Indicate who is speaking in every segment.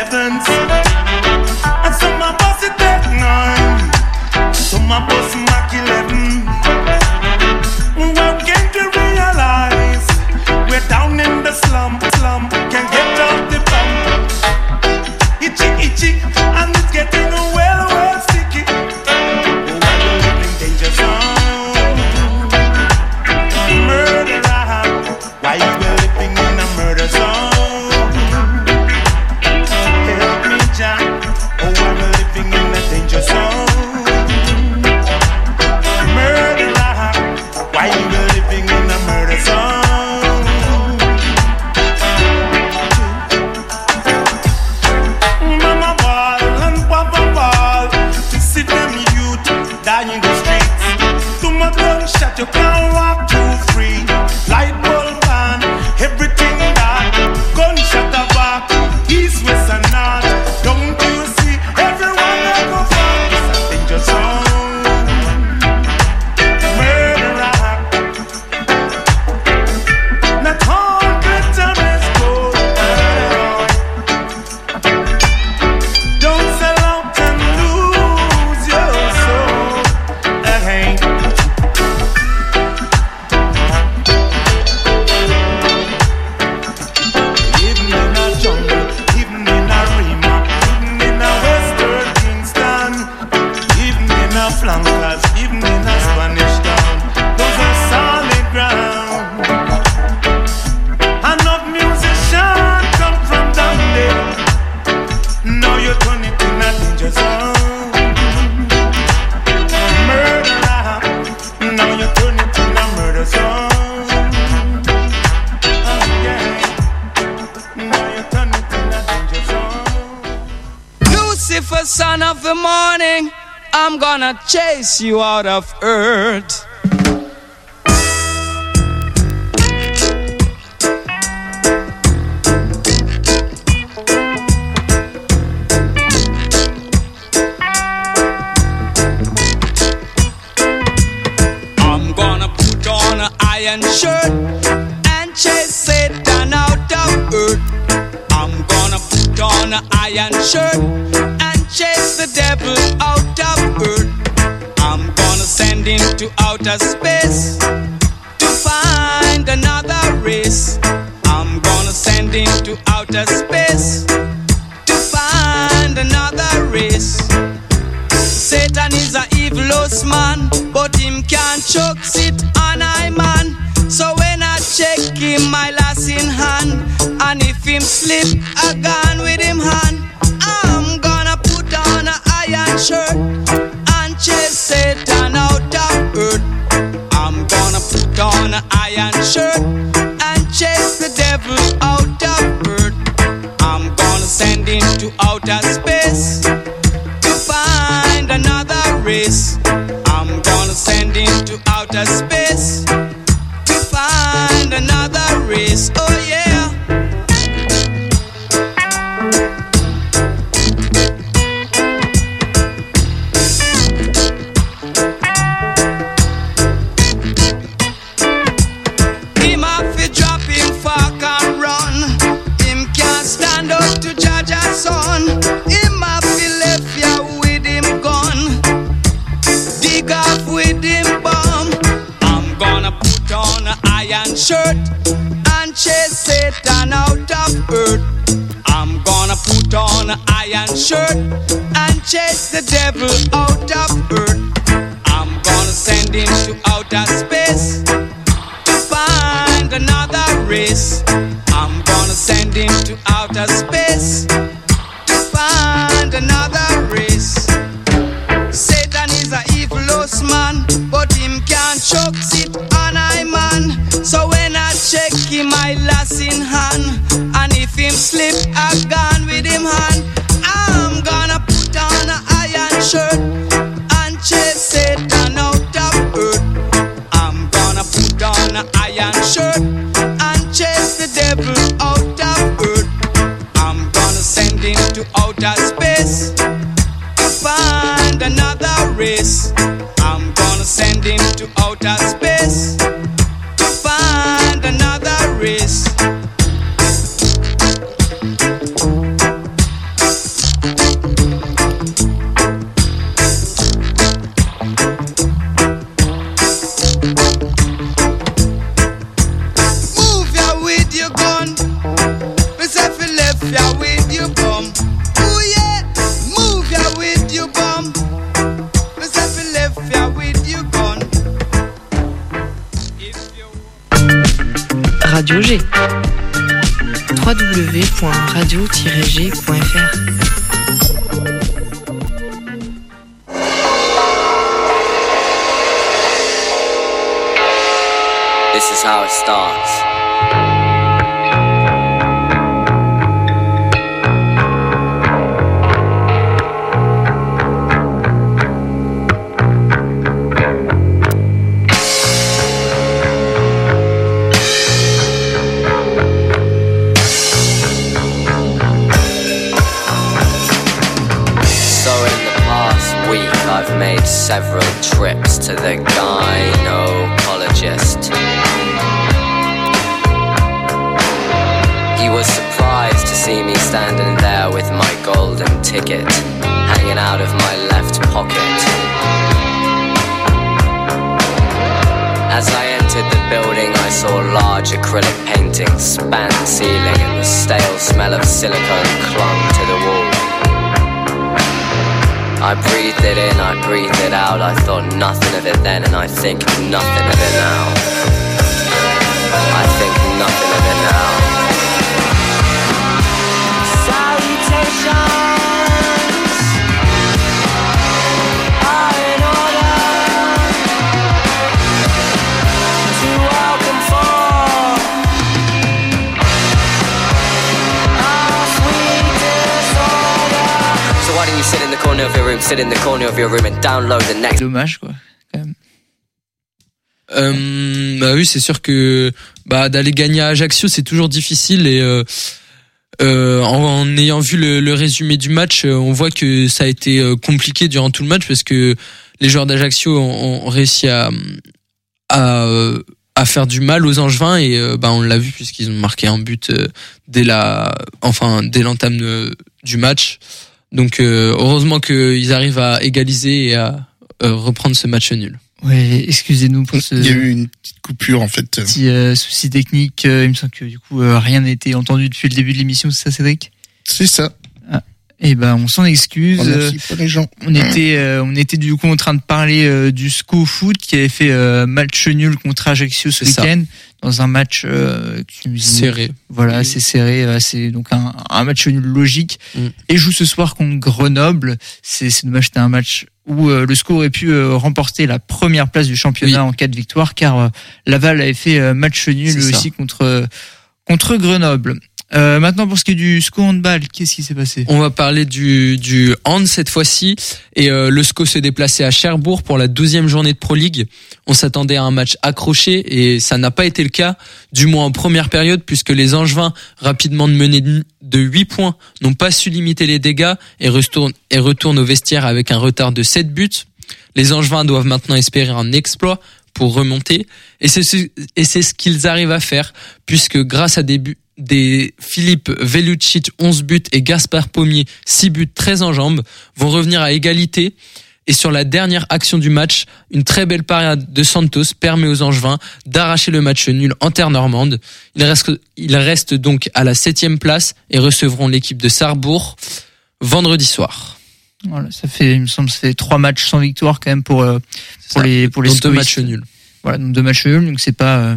Speaker 1: 11s. And some a bus it at 9. Some a bus Mac 11. We're getting to realize we're down in the slum. Can't get off the bump. Itchy, and it's getting well sticky. Oh, we're living danger zone. Murderer, why you living in a murder zone? Help me, Jack. Oh, we're living in a danger zone. Murderer, why you living in a murder zone? Mama ball and papa ball to see them youth dying in the streets. Too much gunshot, you can't walk too free. Light bulb on, everything that gunshot a back, east, west and north. Don't you see everyone that go far? It's a danger zone. Murderer, not all good time is gold. Don't sell out and lose your soul. Hey. Even in a jungle, even in a Rima, even in a Western Kingston, even in a flankers, even in a Spanish town, those are solid ground. Enough musicians come from down there. Now you turn it in a danger zone. Murderer, now you turn it in a murder zone. Oh yeah, now you turn it in a danger zone.
Speaker 2: Lucifer, son of the morning, I'm gonna chase you out of earth. I'm gonna put on an iron shirt and chase Satan out of earth. I'm gonna put on an iron shirt and chase the devil out of earth. I'm gonna send him to outer space to find another race. I'm gonna send him to outer space to find another race. Satan is a evilous man, but him can't choke sit on I man. So when I check him, my lass in hand, and if him slip, I gone with him hand. I'm gonna put on an iron shirt and chase Satan out of earth. I'm gonna put on an iron shirt and chase the devil out of earth. I'm gonna send him to outer space to find another race. I'm gonna send him to outer space to find another race. Oh yeah. Him have to drop him fork and run. Him can't stand up to judge a son. Him have to left ya with him gun, dig off with him bomb. I'm gonna put on an iron shirt and chase Satan out of earth. I'm gonna put on an iron shirt and chase the devil out of earth. I'm gonna send him to outer space to find another race. I'm gonna send him to outer space to find another race. Satan is a evilous man, but him can't choke sit on I man. So when I check him, I lass in hand, and if him slip, I gone with him hand. I'm gonna put on an iron shirt and chase Satan out of earth. I'm gonna put on an iron shirt and chase the devil out of earth. I'm gonna send him to outer space to find another race. I'm gonna send him to outer space to find another race.
Speaker 3: Radio G. www.radio-g.fr.
Speaker 4: This is how it starts. I've made several trips to the gynecologist. He was surprised to see me standing there with my golden ticket hanging out of my left pocket. As I entered the building, I saw large acrylic paintings span the ceiling, and the stale smell of silicone clung to the wall. I breathed it in, I breathed it out. I thought nothing of it then, and I think nothing of it now. I think nothing of it now. Salutations are in order to welcome for our sweet disorder. So why don't you sit in the corner of your room, sit in the corner of your room and download the next.
Speaker 5: Dommage quoi, quand même. Bah oui, c'est sûr que d'aller gagner à Ajaccio, c'est toujours difficile et en ayant vu le résumé du match, on voit que ça a été compliqué durant tout le match parce que les joueurs d'Ajaccio ont réussi à faire du mal aux Angevins et on l'a vu puisqu'ils ont marqué un but dès l'entame du match. Donc heureusement qu'ils arrivent à égaliser et à reprendre ce match nul.
Speaker 6: Ouais, excusez-nous pour ce.
Speaker 7: Il y a eu une petite coupure en fait.
Speaker 6: Petit souci technique. Il me semble que du coup rien n'a été entendu depuis le début de l'émission, c'est ça, Cédric ?
Speaker 7: C'est ça.
Speaker 6: Ah. Et on s'en excuse.
Speaker 7: Merci pour les gens.
Speaker 6: On était du coup en train de parler du SCO Foot qui avait fait match nul contre Ajaccio ce week-end dans un match
Speaker 5: serré.
Speaker 6: Voilà, c'est serré. C'est donc un match nul logique. Et joue ce soir contre Grenoble. C'est dommage, c'était un match où le SCO aurait pu remporter la première place du championnat en cas de victoire, car Laval avait fait match nul aussi contre Grenoble. Maintenant, pour ce qui est du SCO handball, qu'est-ce qui s'est passé ?
Speaker 5: On va parler du hand cette fois-ci. Et le SCO se déplaçait à Cherbourg pour la 12e journée de Pro League. On s'attendait à un match accroché et ça n'a pas été le cas, du moins en première période, puisque les Angevins, rapidement menés de 8 points, n'ont pas su limiter les dégâts et retournent au vestiaire avec un retard de 7 buts. Les Angevins doivent maintenant espérer un exploit pour remonter. Et c'est ce qu'ils arrivent à faire, puisque grâce à des Philippe Velucic 11 buts et Gaspard Pommier 6 buts 13 en jambes vont revenir à égalité. Et sur la dernière action du match, une très belle parade de Santos permet aux Angevins d'arracher le match nul en terre normande. Ils restent donc à la 7e place et recevront l'équipe de Sarrebourg vendredi soir.
Speaker 6: Voilà, il me semble, ça fait 3 matchs sans victoire quand même pour les
Speaker 5: 2 matchs nuls.
Speaker 6: Voilà, donc 2 matchs nuls, donc c'est pas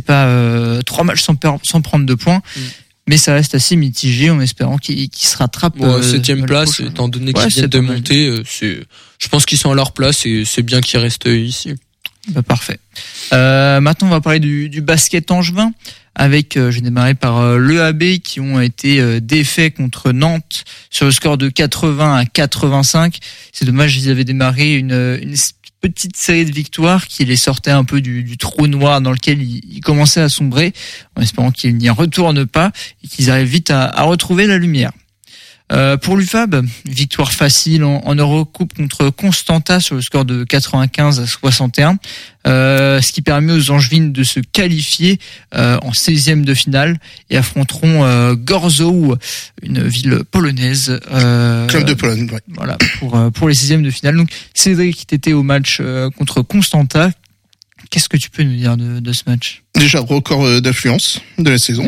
Speaker 6: 3 matchs sans prendre de points. Mais ça reste assez mitigé en espérant qu'ils se rattrapent.
Speaker 5: 7e place, étant donné qu'ils viennent de monter, je pense qu'ils sont à leur place et c'est bien qu'ils restent ici.
Speaker 6: Parfait. Maintenant, on va parler du basket angevin avec, je vais démarrer par l'EAB qui ont été défaits contre Nantes sur le score de 80-85. C'est dommage, ils avaient démarré une petite série de victoires qui les sortait un peu du trou noir dans lequel ils commençaient à sombrer, en espérant qu'ils n'y retournent pas et qu'ils arrivent vite à retrouver la lumière. Pour l'UFAB, victoire facile en Eurocoupe contre Constanta sur le score de 95-61, ce qui permet aux Angevines de se qualifier en 16e de finale et affronteront Gorzów, une ville polonaise.
Speaker 7: Club de Pologne, ouais.
Speaker 6: Voilà, pour les 16e de finale. Donc Cédric, qui était au match contre Constanta, qu'est-ce que tu peux nous dire de ce match ?
Speaker 7: Déjà, record d'affluence de la saison.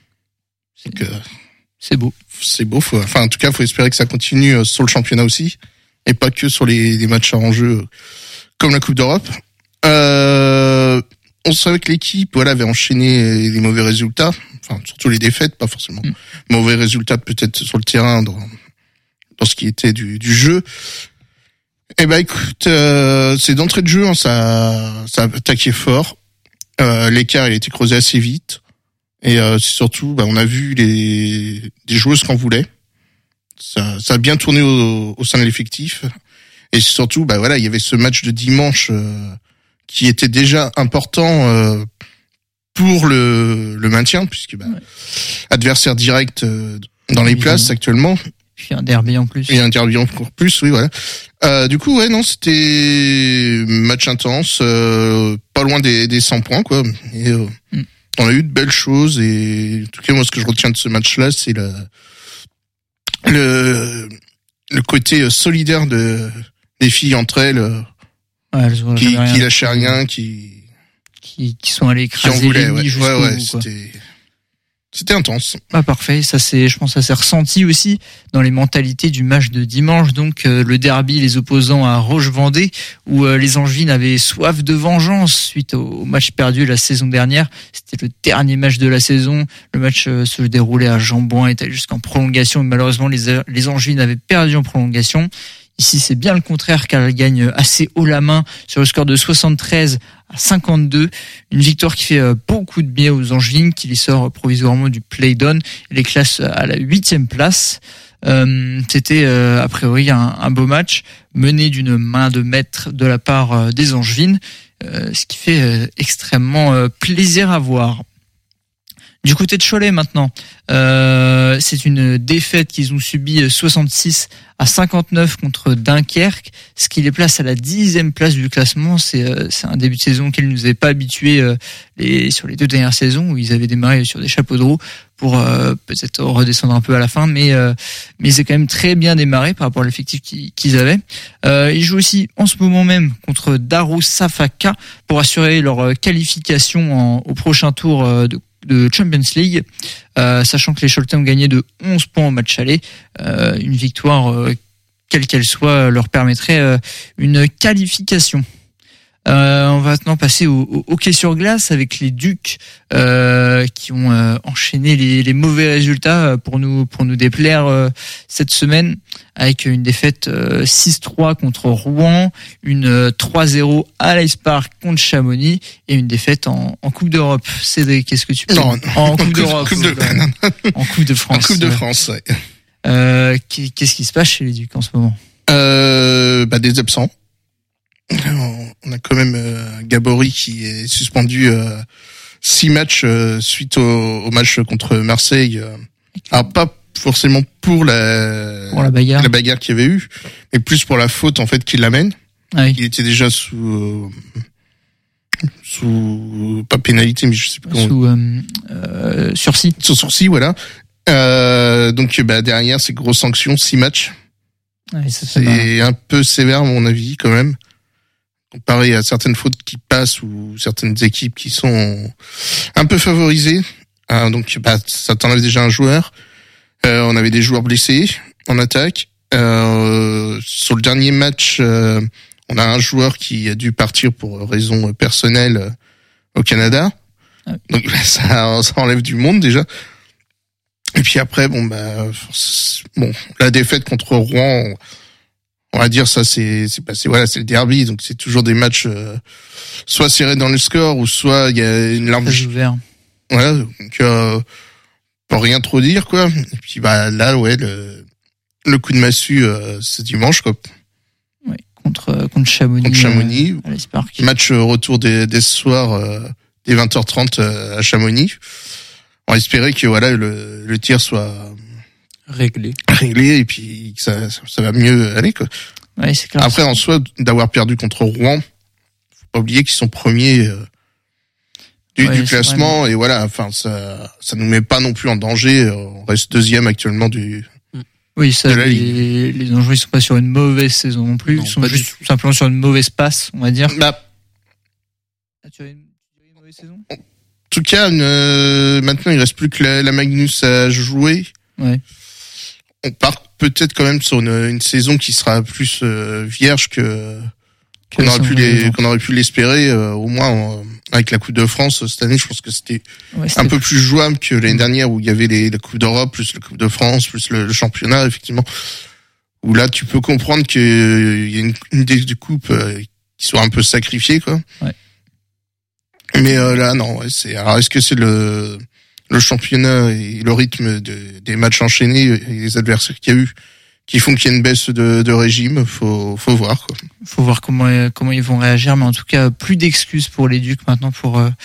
Speaker 6: C'est beau.
Speaker 7: C'est beau. En tout cas, faut espérer que ça continue sur le championnat aussi, et pas que sur les matchs à enjeu comme la Coupe d'Europe. on savait que l'équipe, voilà, avait enchaîné les mauvais résultats, enfin surtout les défaites, pas forcément mauvais résultats peut-être sur le terrain dans ce qui était du jeu. Eh ben écoute, c'est d'entrée de jeu, hein, ça a attaqué fort. L'écart il a été creusé assez vite et surtout, on a vu des joueuses qu'on voulait. Ça a bien tourné au sein de l'effectif et surtout, voilà, il y avait ce match de dimanche qui était déjà important pour le maintien puisque adversaire direct dans les places actuellement.
Speaker 6: Puis un derby en plus.
Speaker 7: Et un derby encore plus, oui, voilà. Du coup, c'était match intense, pas loin des 100 points, quoi. Et on a eu de belles choses. Et en tout cas, moi, ce que je retiens de ce match-là, c'est le côté solidaire des filles entre elles, qui lâchaient rien, qui
Speaker 6: sont allées écraser l'ennemi jusqu'au bout, quoi.
Speaker 7: C'était intense.
Speaker 6: Parfait. Je pense que ça s'est ressenti aussi dans les mentalités du match de dimanche. Donc, le derby, les opposants à Roche-Vendée, où les Angevines avaient soif de vengeance suite au match perdu la saison dernière. C'était le dernier match de la saison. Le match se déroulait à Jambouin, était jusqu'en prolongation. Mais malheureusement, les Angevines avaient perdu en prolongation. Ici, c'est bien le contraire, car elle gagne assez haut la main sur le score de 73 à 52. Une victoire qui fait beaucoup de bien aux Angevines, qui les sort provisoirement du play-down et les classe à la 8e place. C'était a priori un beau match, mené d'une main de maître de la part des Angevines, ce qui fait extrêmement plaisir à voir. Du côté de Cholet maintenant, c'est une défaite qu'ils ont subie 66 à 59 contre Dunkerque, ce qui les place à la 10e place du classement. C'est un début de saison qu'ils ne nous avaient pas habitués sur les 2 dernières saisons où ils avaient démarré sur des chapeaux de roue pour peut-être redescendre un peu à la fin, mais c'est quand même très bien démarré par rapport à l'effectif qu'ils avaient. Ils jouent aussi en ce moment même contre Darussafaka pour assurer leur qualification au prochain tour de Champions League, sachant que les Choletais ont gagné de 11 points au match aller. Une victoire, quelle qu'elle soit, leur permettrait une qualification. On va maintenant passer au hockey sur glace avec les Ducs qui ont enchaîné les mauvais résultats pour nous déplaire cette semaine, avec une défaite 6-3 contre Rouen, une 3-0 à l'Ice Park contre Chamonix et une défaite en Coupe d'Europe. Cédric, qu'est-ce que tu peux
Speaker 7: Non,
Speaker 6: en Coupe d'Europe, en Coupe de France.
Speaker 7: En Coupe de France, ouais.
Speaker 6: Qu'est-ce qui se passe chez les Ducs en ce moment?
Speaker 7: Des absents. On a quand même Gabory qui est suspendu 6 matchs suite au match contre Marseille. Alors pas forcément pour la bagarre qu'il y avait eu, mais plus pour la faute en fait qu'il l'amène.
Speaker 6: Ah oui.
Speaker 7: Il était déjà sous pas pénalité, mais je sais plus comment.
Speaker 6: Sous sursis.
Speaker 7: Sous sursis, voilà. Donc derrière c'est grosse sanction, 6 matchs.
Speaker 6: Ouais,
Speaker 7: c'est un peu sévère à mon avis quand même, comparé à certaines fautes qui passent ou certaines équipes qui sont un peu favorisées. Donc ça t'enlève déjà un joueur. On avait des joueurs blessés en attaque. Sur le dernier match, on a un joueur qui a dû partir pour raison personnelle au Canada.
Speaker 6: Ah.
Speaker 7: Donc ça enlève du monde déjà. Et puis après, la défaite contre Rouen, on va dire ça, c'est passé. Voilà, c'est le derby, donc c'est toujours des matchs soit serrés dans le score ou soit il y a une large
Speaker 6: ouvert.
Speaker 7: Voilà, donc pour rien trop dire quoi. Et puis là, ouais, le coup de massue, c'est dimanche quoi.
Speaker 6: Ouais, contre Chamonix.
Speaker 7: Contre Chamonix.
Speaker 6: À l'Ice Park.
Speaker 7: Match retour des soirs des 20h30 à Chamonix. On va espérer que voilà le tir soit
Speaker 5: réglé
Speaker 7: et puis que ça va mieux aller quoi.
Speaker 6: Ouais, c'est clair.
Speaker 7: Après en soi d'avoir perdu contre Rouen, faut pas oublier qu'ils sont premiers du classement vrai, mais... et voilà, enfin ça nous met pas non plus en danger, on reste 2e actuellement du
Speaker 6: Oui, ça les Angevins ils sont pas sur une mauvaise saison non plus, ils sont juste tout simplement sur une mauvaise passe, on va dire. Tu as une mauvaise saison?
Speaker 7: En tout cas, maintenant il reste plus que la Magnus à jouer.
Speaker 6: Ouais.
Speaker 7: On part peut-être quand même sur une saison qui sera plus vierge qu'on aurait pu l'espérer, au moins avec la Coupe de France cette année, je pense que c'était
Speaker 6: Ouais,
Speaker 7: un peu plus jouable que l'année dernière où il y avait la Coupe d'Europe plus la Coupe de France plus le championnat, effectivement. Où là, tu peux comprendre qu'il y a une des coupes qui soit un peu sacrifiée, quoi.
Speaker 6: Ouais.
Speaker 7: Mais là, non. Ouais, alors, est-ce que c'est le championnat et le rythme des matchs enchaînés et les adversaires qu'il y a eu qui font qu'il y a une baisse de régime? Faut voir, quoi.
Speaker 6: Faut voir comment ils vont réagir, mais en tout cas, plus d'excuses pour les Ducs maintenant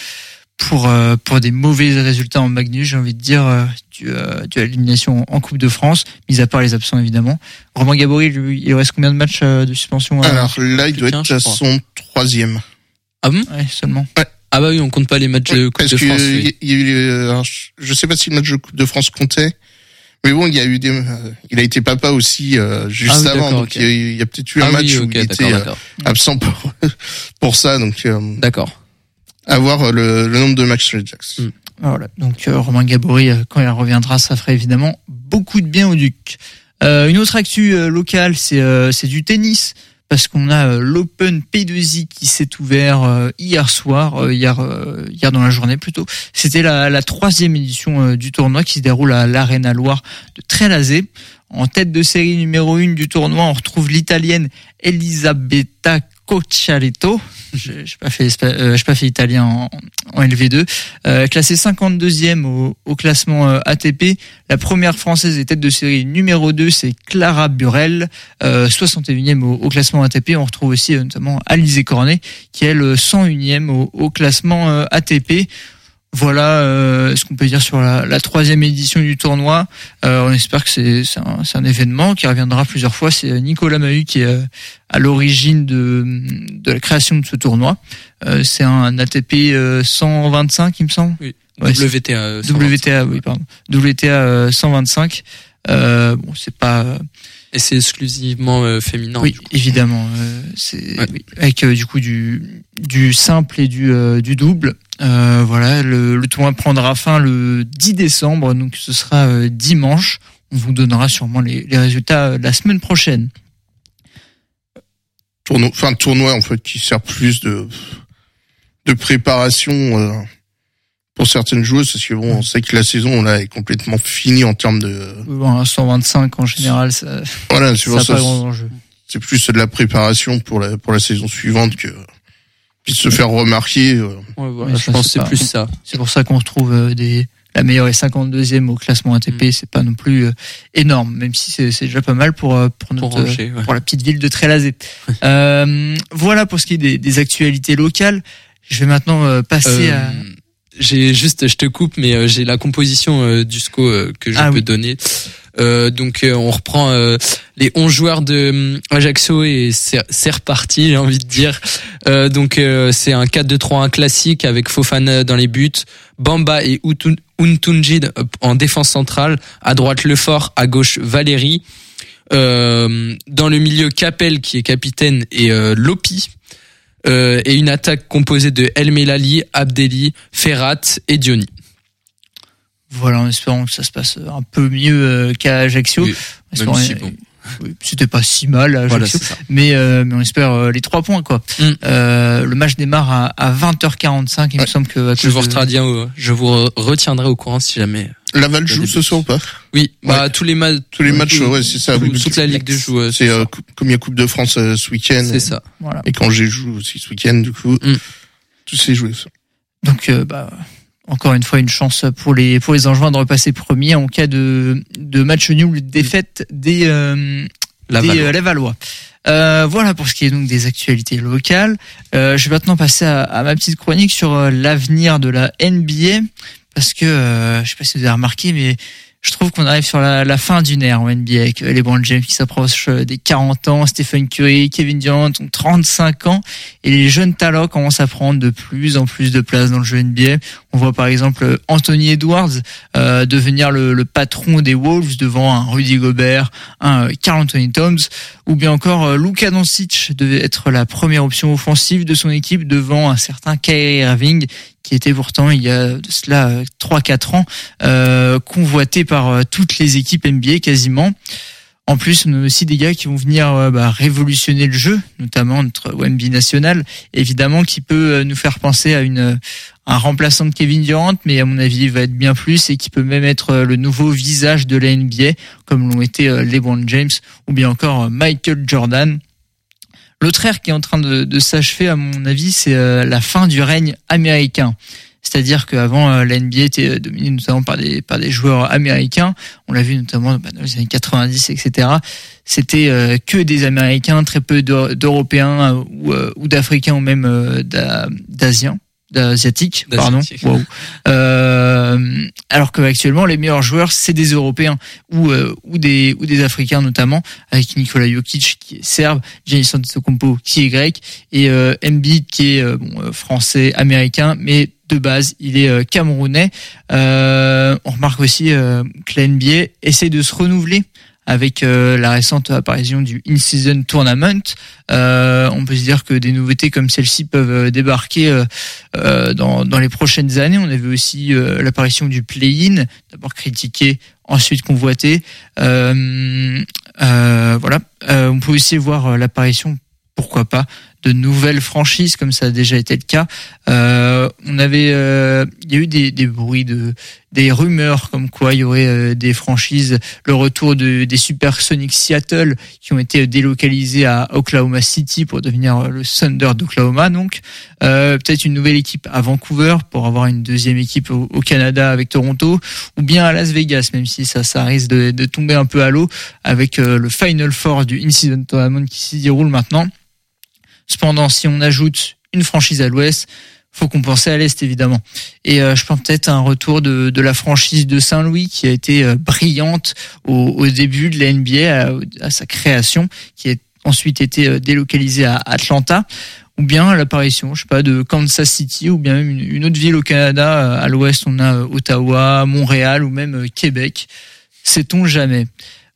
Speaker 6: pour des mauvais résultats en Magnus, j'ai envie de dire, dû à l'élimination en Coupe de France, mis à part les absents évidemment. Romain Gabory, lui, il reste combien de matchs de suspension?
Speaker 7: Alors là, il doit être à son 3e.
Speaker 5: Ah bon?
Speaker 6: Ouais, seulement.
Speaker 7: Ouais.
Speaker 5: Ah bah oui, on compte pas les matchs de Coupe de France. Oui.
Speaker 7: Il y a eu, alors, je sais pas si le match de Coupe de France comptait, mais bon, il y a eu il a été papa aussi juste avant, donc
Speaker 5: okay.
Speaker 7: il y a peut-être eu un match où il était absent pour ça, donc
Speaker 5: d'accord.
Speaker 7: À voir le nombre de matchs sur les Jacks.
Speaker 6: Voilà, donc Romain Gabory, quand il reviendra, ça ferait évidemment beaucoup de bien aux Ducs. Une autre actu locale, c'est du tennis, parce qu'on a l'Open P2I qui s'est ouvert hier soir, hier dans la journée plutôt. C'était la 3e édition du tournoi qui se déroule à l'Arena Loire de Trélazé. En tête de série numéro 1 du tournoi, on retrouve l'Italienne Elisabetta Cocciaretto. J'ai pas fait italien en LV2. Classée 52e au classement ATP. La première française et tête de série numéro 2, c'est Clara Burel, 61e au classement ATP. On retrouve aussi notamment Alizé Cornet, qui est le 101e au classement ATP. Voilà ce qu'on peut dire sur la 3e édition du tournoi. On espère que c'est un événement qui reviendra plusieurs fois. C'est Nicolas Mahut qui est à l'origine de la création de ce tournoi. C'est un ATP 125, il me semble.
Speaker 5: Oui.
Speaker 6: Ouais,
Speaker 5: WTA.
Speaker 6: WTA 125. Bon, c'est pas.
Speaker 5: Et c'est exclusivement féminin.
Speaker 6: Oui, évidemment. Oui, avec du coup du simple et du double. Voilà, le tournoi prendra fin le 10 décembre, donc ce sera dimanche. On vous donnera sûrement les résultats la semaine prochaine.
Speaker 7: Tournoi en fait qui sert plus de préparation pour certaines joueuses, parce que bon, on sait que la saison là est complètement finie en termes de.
Speaker 6: Bon, 125 en général, ça.
Speaker 7: Voilà, c'est pour ça.
Speaker 6: Pas grand enjeu.
Speaker 7: C'est plus de la préparation pour la saison suivante que puis de se faire remarquer.
Speaker 5: Ouais, voilà, je pense que c'est plus ça.
Speaker 6: C'est pour ça qu'on retrouve la meilleure est 52e au classement ATP. C'est pas non plus énorme, même si c'est déjà pas mal pour la petite ville de Trélazé. Voilà pour ce qui est des actualités locales. Je vais maintenant passer à.
Speaker 5: Je te coupe, mais j'ai la composition du SCO que je peux donner. Donc on reprend les 11 joueurs de Ajaccio et c'est reparti, j'ai envie de dire. Donc c'est un 4-2-3-1 classique avec Fofana dans les buts, Bamba et Untunji en défense centrale, à droite Lefort, à gauche Valérie, dans le milieu Capel qui est capitaine et Lopi. Et une attaque composée de El Melali, Abdelli, Ferrat et Diony.
Speaker 6: Voilà, en espérant que ça se passe un peu mieux qu'à Ajaccio.
Speaker 5: Oui, même si bon.
Speaker 6: Oui, c'était pas si mal à Ajaccio,
Speaker 5: voilà,
Speaker 6: mais on espère les 3 points quoi. Le match démarre à 20h45, il me semble que
Speaker 5: je vous retiendrai au courant si jamais.
Speaker 7: Laval joue ce soir ou pas?
Speaker 5: Oui, tous les matchs,
Speaker 7: ouais, c'est ça.
Speaker 5: Toute la Ligue 2 joue.
Speaker 7: C'est comme il y a Coupe de France ce week-end.
Speaker 5: C'est ça.
Speaker 6: Voilà.
Speaker 7: Et quand j'ai joué aussi ce week-end, du coup, tout s'est joué. Ça.
Speaker 6: Donc, encore une fois, une chance pour les Angevins de repasser premier en cas de match nul, défaite des Lavallois. Voilà pour ce qui est donc des actualités locales. Je vais maintenant passer à ma petite chronique sur l'avenir de la NBA. Parce que, je sais pas si vous avez remarqué, mais je trouve qu'on arrive sur la fin d'une ère en NBA avec LeBron James qui s'approche des 40 ans, Stephen Curry, Kevin Durant ont 35 ans et les jeunes talents commencent à prendre de plus en plus de place dans le jeu NBA. On voit par exemple Anthony Edwards devenir le patron des Wolves devant un Rudy Gobert, un Karl Anthony Towns, ou bien encore Luka Doncic devait être la première option offensive de son équipe devant un certain Kyrie Irving qui était pourtant il y a de cela 3-4 ans convoité par toutes les équipes NBA quasiment. En plus, on a aussi des gars qui vont venir révolutionner le jeu, notamment notre Wemby national, évidemment, qui peut nous faire penser à un remplaçant de Kevin Durant, mais à mon avis, il va être bien plus et qui peut même être le nouveau visage de la NBA, comme l'ont été LeBron James ou bien encore Michael Jordan. L'autre ère qui est en train de s'achever, à mon avis, c'est la fin du règne américain. C'est-à-dire qu'avant, la NBA était dominée notamment par des joueurs américains. On l'a vu notamment dans les années 90, etc. C'était que des Américains, très peu d'Européens ou d'Africains ou même d'asiatiques, pardon. Wow. Alors qu'actuellement, les meilleurs joueurs, c'est des Européens ou des Africains notamment, avec Nikola Jokic qui est serbe, Giannis Antetokounmpo qui est grec et Embiid qui est français, américain, mais de base, il est camerounais. On remarque aussi que la NBA essaie de se renouveler avec la récente apparition du In-Season Tournament. On peut se dire que des nouveautés comme celle-ci peuvent débarquer dans les prochaines années. On a vu aussi l'apparition du Play-In, d'abord critiqué, ensuite convoité. On peut aussi voir l'apparition, pourquoi pas, de nouvelles franchises comme ça a déjà été le cas. Il y a eu des bruits des rumeurs comme quoi il y aurait des franchises, le retour des Supersonics Seattle qui ont été délocalisés à Oklahoma City pour devenir le Thunder d'Oklahoma, donc peut-être une nouvelle équipe à Vancouver pour avoir une deuxième équipe au Canada avec Toronto, ou bien à Las Vegas, même si ça risque de tomber un peu à l'eau avec le Final Four du In-Season Tournament qui s'y déroule maintenant. Cependant, si on ajoute une franchise à l'ouest, faut compenser à l'est, évidemment. Et je pense peut-être à un retour de la franchise de Saint-Louis qui a été brillante au début de la NBA, à sa création, qui a ensuite été délocalisée à Atlanta, ou bien à l'apparition, je sais pas, de Kansas City, ou bien même une autre ville au Canada. À l'ouest, on a Ottawa, Montréal, ou même Québec. Sait-on jamais.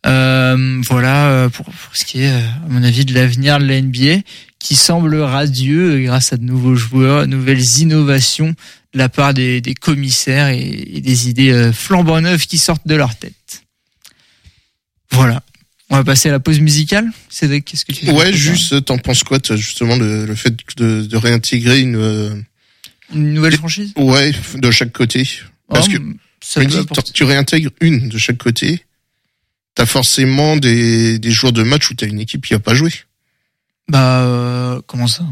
Speaker 6: Voilà pour ce qui est, à mon avis, de l'avenir de la NBA, qui semble radieux grâce à de nouveaux joueurs, de nouvelles innovations de la part des commissaires et des idées flambant neuves qui sortent de leur tête. Voilà. On va passer à la pause musicale. Cédric, qu'est-ce que tu dis?
Speaker 7: Ouais, juste, t'en penses quoi, toi, justement, le fait de réintégrer une
Speaker 6: nouvelle franchise? Ouais,
Speaker 7: de chaque côté. Parce que, tu réintègres une de chaque côté, t'as forcément des jours de match où t'as une équipe qui a pas joué.
Speaker 6: Comment ça?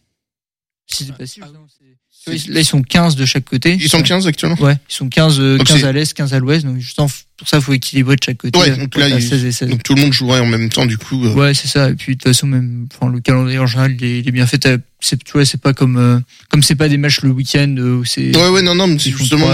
Speaker 6: Si c'est pas si, là, ils sont 15 de chaque côté.
Speaker 7: Ils sont 15 actuellement?
Speaker 6: Ouais, ils sont 15 à l'est, 15 à l'ouest, donc justement, pour ça, faut équilibrer de chaque côté.
Speaker 7: Ouais, donc là, 16 et 16. Donc tout le monde jouerait en même temps, du coup.
Speaker 6: Ouais, c'est ça. Et puis, de toute façon, même, le calendrier, en général, il est bien fait. C'est pas comme c'est pas des matchs le week-end, où c'est.
Speaker 7: Ouais, non, mais c'est justement,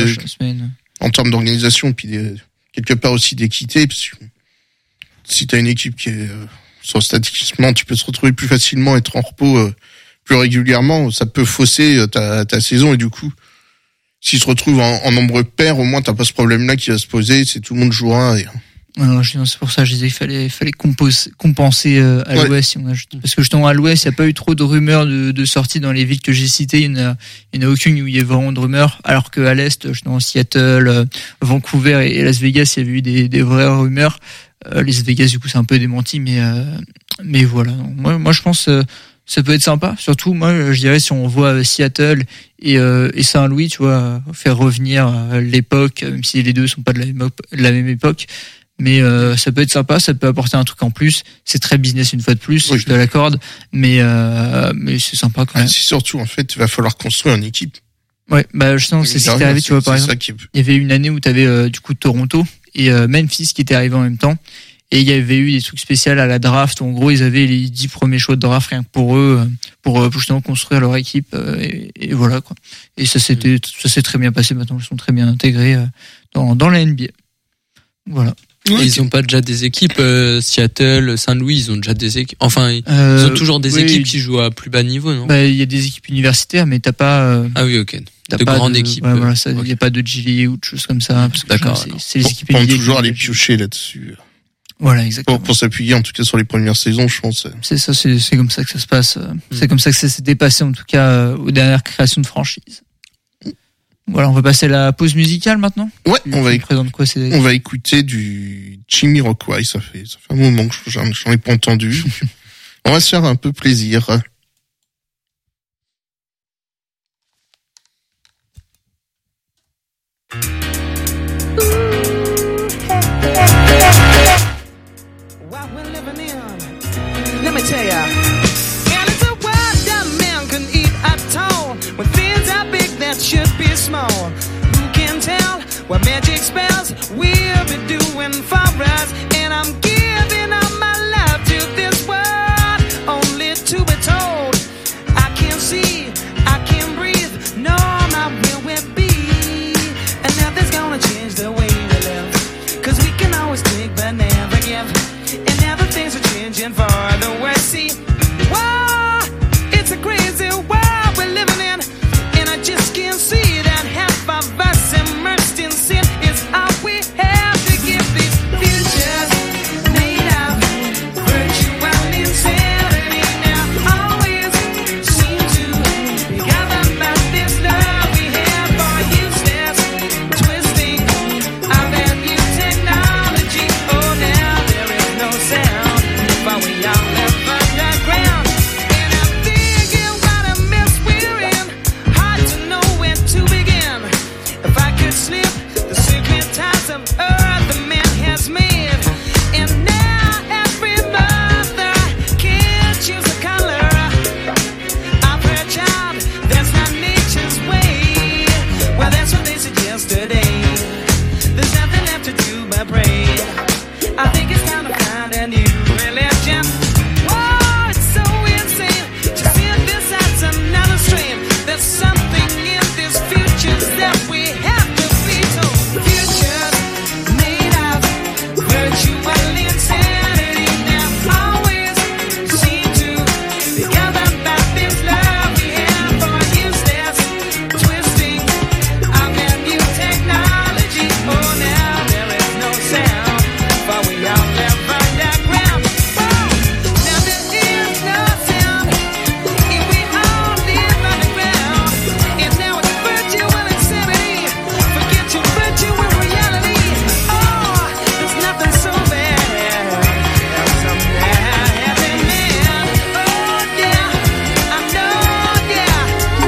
Speaker 7: en termes d'organisation, puis quelque part aussi d'équité, parce que si t'as une équipe qui est, statistiquement, tu peux te retrouver plus facilement, être en repos plus régulièrement, ça peut fausser ta saison, et du coup, s'ils se retrouvent en nombre pair, au moins t'as pas ce problème-là qui va se poser, c'est tout le monde jouera.
Speaker 6: C'est pour ça que je disais qu'il fallait compenser à l'ouest, si on ajoute. Parce que justement à l'ouest, il n'y a pas eu trop de rumeurs de sorties dans les villes que j'ai citées, il n'y en a aucune où il y a vraiment de rumeurs, alors qu'à l'est, justement Seattle, Vancouver et Las Vegas, il y avait eu des vraies rumeurs. Les Vegas, du coup, c'est un peu démenti, mais voilà. Moi, je pense ça peut être sympa. Surtout, moi, je dirais si on voit Seattle et Saint-Louis, tu vois, faire revenir l'époque, même si les deux sont pas de la même époque. Mais ça peut être sympa, ça peut apporter un truc en plus. C'est très business une fois de plus, oui. Je te l'accorde, mais c'est sympa quand même.
Speaker 7: C'est surtout, en fait, il va falloir construire une équipe.
Speaker 6: Ouais, justement, c'est ce qui est arrivé, tu vois, par exemple. Il y avait une année où tu avais du coup Toronto et Memphis qui était arrivé en même temps, et il y avait eu des trucs spéciaux à la draft où en gros ils avaient les 10 premiers choix de draft rien que pour eux, pour justement construire leur équipe, et voilà quoi. Et ça s'est très bien passé. Maintenant ils sont très bien intégrés dans la NBA. Voilà.
Speaker 5: Et ils ont pas déjà des équipes, Seattle, Saint-Louis, ils ont déjà des équipes. Enfin, ils ont toujours des équipes qui jouent à plus bas niveau, non?
Speaker 6: Il y a des équipes universitaires, mais t'as pas.
Speaker 5: Ah oui, ok. De grandes équipes.
Speaker 6: Ouais, voilà, ça, y a pas de G-League ou de choses comme ça. Parce que
Speaker 5: d'accord.
Speaker 6: C'est les équipes.
Speaker 7: On peut toujours aller piocher là-dessus.
Speaker 6: Voilà, exactement.
Speaker 7: Pour s'appuyer, en tout cas, sur les premières saisons, je pense.
Speaker 6: C'est ça, c'est comme ça que ça se passe. C'est comme ça que ça s'est dépassé, en tout cas, aux dernières créations de franchise. Voilà, on va passer à la pause musicale maintenant.
Speaker 7: Ouais,
Speaker 6: on va
Speaker 7: écouter du Jamiroquai. Ça fait un moment que j'en ai pas entendu. On va se faire un peu plaisir.
Speaker 3: What we're living in, let me tell ya. And it's a world that man can eat at all. When things are big that should be small. Who can tell what magic spells we'll be doing for us? And I'm giving all my love to this world, only to be told I can't see, I can't breathe, no, my will will be. And nothing's gonna change the way we live, 'cause we can always take but never give. And now the things are changing for the worse. See, whoa, it's a crazy world we're living in, and I just can't see that half of us immersed in sin is all we have to give these futures made of virtual insanity. Now always seem to be gathered by this love we have for useless twisting of that new technology. Oh, now there is no sound, but we all live underground. And I'm thinking what a mess we're in, hard to know where to begin. If I could slip the secret ties of earth the man has made, and now every mother can choose a color of her child. That's not nature's way. Well, that's what they said yesterday. There's nothing left to do but pray. I think it's time to find a new religion. Whoa, it's so insane to see this as another strain. There's something in this future that we have to be told. Futures made of virtual insanity. Now always seem to be gathered by this love we have for useless twisting of that new technology. Oh, now there is no sound, for we all live underground. Whoa, now there is no sound, and we all live underground. And now it's virtual insanity. Forget your virtual reality. Oh, there's nothing so bad as some bad happy man. Oh, yeah, I know, yeah.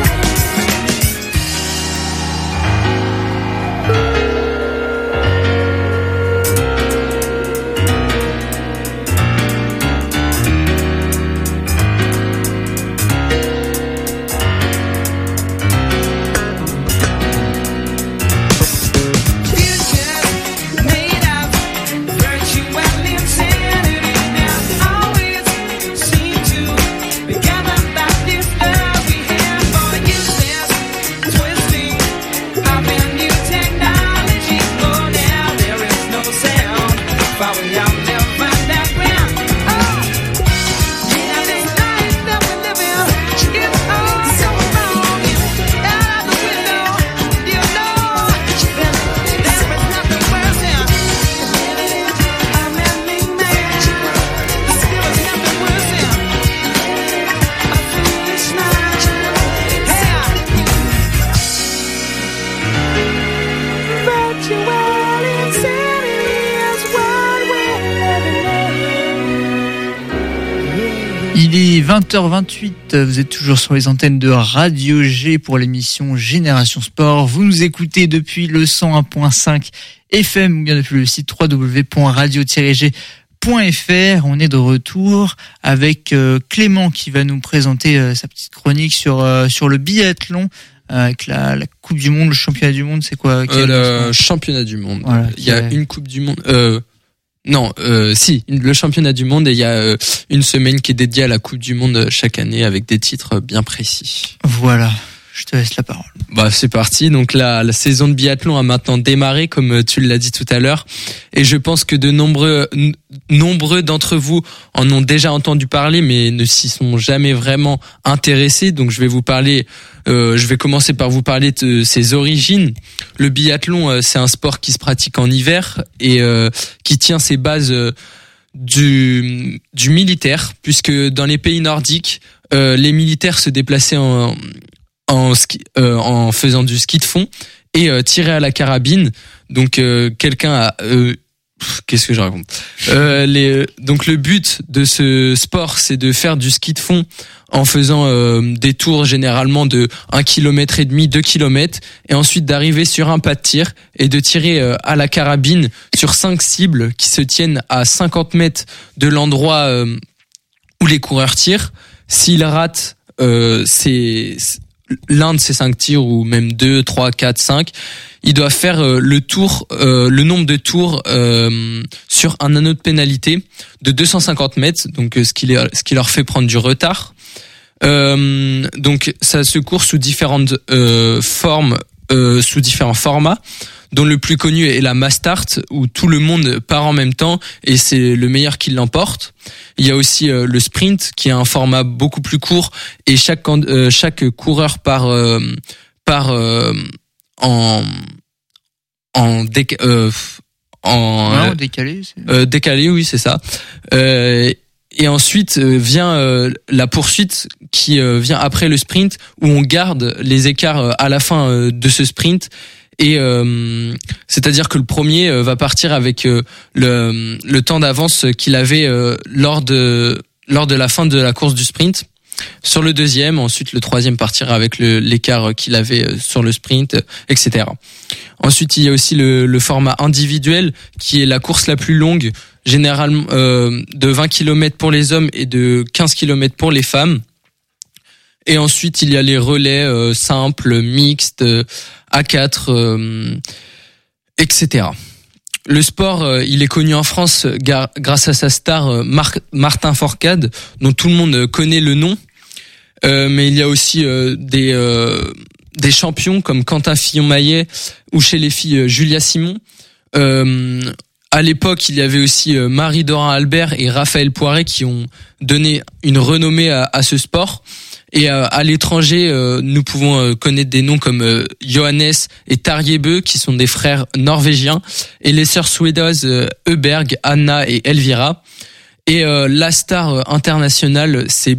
Speaker 3: Futures made of virtual insanity. Now always seem to be gathered by this love we have for useless twisting of a new technology. Oh, now there is no sound, for we all live underground. Oh, yeah, this life that we live in, it's all so wrong. Out of the window, you know, there is nothing worse than a man-made man. There is nothing worse than a foolish night. Hey, virtual insanity is what we're living in.
Speaker 6: Il est 20h28, vous êtes toujours sur les antennes de Radio G pour l'émission Génération Sport. Vous nous écoutez depuis le 101.5 FM ou bien depuis le site www.radio-g.fr. On est de retour avec Clément qui va nous présenter sa petite chronique sur le biathlon avec la Coupe du Monde, le championnat du monde, c'est quoi
Speaker 5: Le championnat du monde.
Speaker 6: Voilà,
Speaker 5: il y a une Coupe du monde. Non, si, le championnat du monde, et il y a une semaine qui est dédiée à la Coupe du monde chaque année avec des titres bien précis.
Speaker 6: Voilà, je te laisse la parole.
Speaker 5: Bah, c'est parti. Donc la saison de biathlon a maintenant démarré, comme tu l'as dit tout à l'heure. Et je pense que de nombreux d'entre vous en ont déjà entendu parler, mais ne s'y sont jamais vraiment intéressés. Donc je vais commencer par vous parler de ses origines. Le biathlon, c'est un sport qui se pratique en hiver et qui tient ses bases du militaire, puisque dans les pays nordiques, les militaires se déplaçaient en faisant du ski de fond et tirer à la carabine. Donc quelqu'un a qu'est-ce que je raconte donc le but de ce sport, c'est de faire du ski de fond en faisant des tours généralement de 1,5 km, 2 km, et ensuite d'arriver sur un pas de tir et de tirer à la carabine sur 5 cibles qui se tiennent à 50 mètres de l'endroit où les coureurs tirent. S'ils ratent l'un de ces 5 tirs, ou même 2, 3, 4, 5, ils doivent faire le tour, le nombre de tours sur un anneau de pénalité de 250 mètres, donc ce qui leur fait prendre du retard. Donc ça se court sous différentes formes, sous différents formats, dont le plus connu est la mass start, où tout le monde part en même temps et c'est le meilleur qui l'emporte. Il y a aussi le sprint, qui est un format beaucoup plus court, et chaque coureur part
Speaker 6: décalé.
Speaker 5: Décalé, oui, c'est ça. Et ensuite vient la poursuite qui vient après le sprint, où on garde les écarts à la fin de ce sprint. Et c'est-à-dire que le premier va partir avec le temps d'avance qu'il avait lors de la fin de la course du sprint sur le deuxième. Ensuite le troisième partira avec l'écart qu'il avait sur le sprint, etc. Ensuite il y a aussi le format individuel, qui est la course la plus longue, généralement de 20 km pour les hommes et de 15 km pour les femmes. Et ensuite, il y a les relais simples, mixtes, A4, etc. Le sport, il est connu en France grâce à sa star Martin Fourcade, dont tout le monde connaît le nom. Mais il y a aussi des champions comme Quentin Fillon-Maillet, ou chez les filles Julia Simon. À l'époque, il y avait aussi Marie Dorin-Albert et Raphaël Poiré qui ont donné une renommée à ce sport. Et à l'étranger, nous pouvons connaître des noms comme Johannes et Tarjei Bø, qui sont des frères norvégiens, et les sœurs suédoises Öberg, Anna et Elvira. Et la star internationale, c'est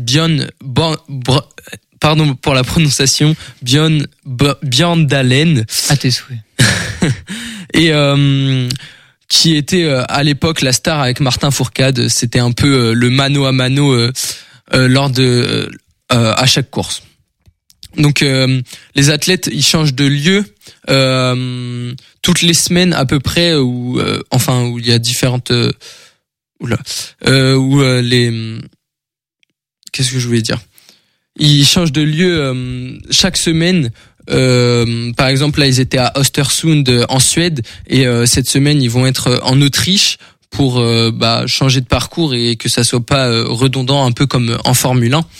Speaker 5: pardon pour la prononciation, Bjørndalen.
Speaker 6: À tes souhaits.
Speaker 5: Et qui était à l'époque la star avec Martin Fourcade. C'était un peu le mano à mano lors de à chaque course. Donc les athlètes, ils changent de lieu toutes les semaines à peu près, où il y a différentes qu'est-ce que je voulais dire, ils changent de lieu chaque semaine. Par exemple, là ils étaient à Östersund en Suède, et cette semaine ils vont être en Autriche pour changer de parcours et que ça soit pas redondant, un peu comme en Formule 1.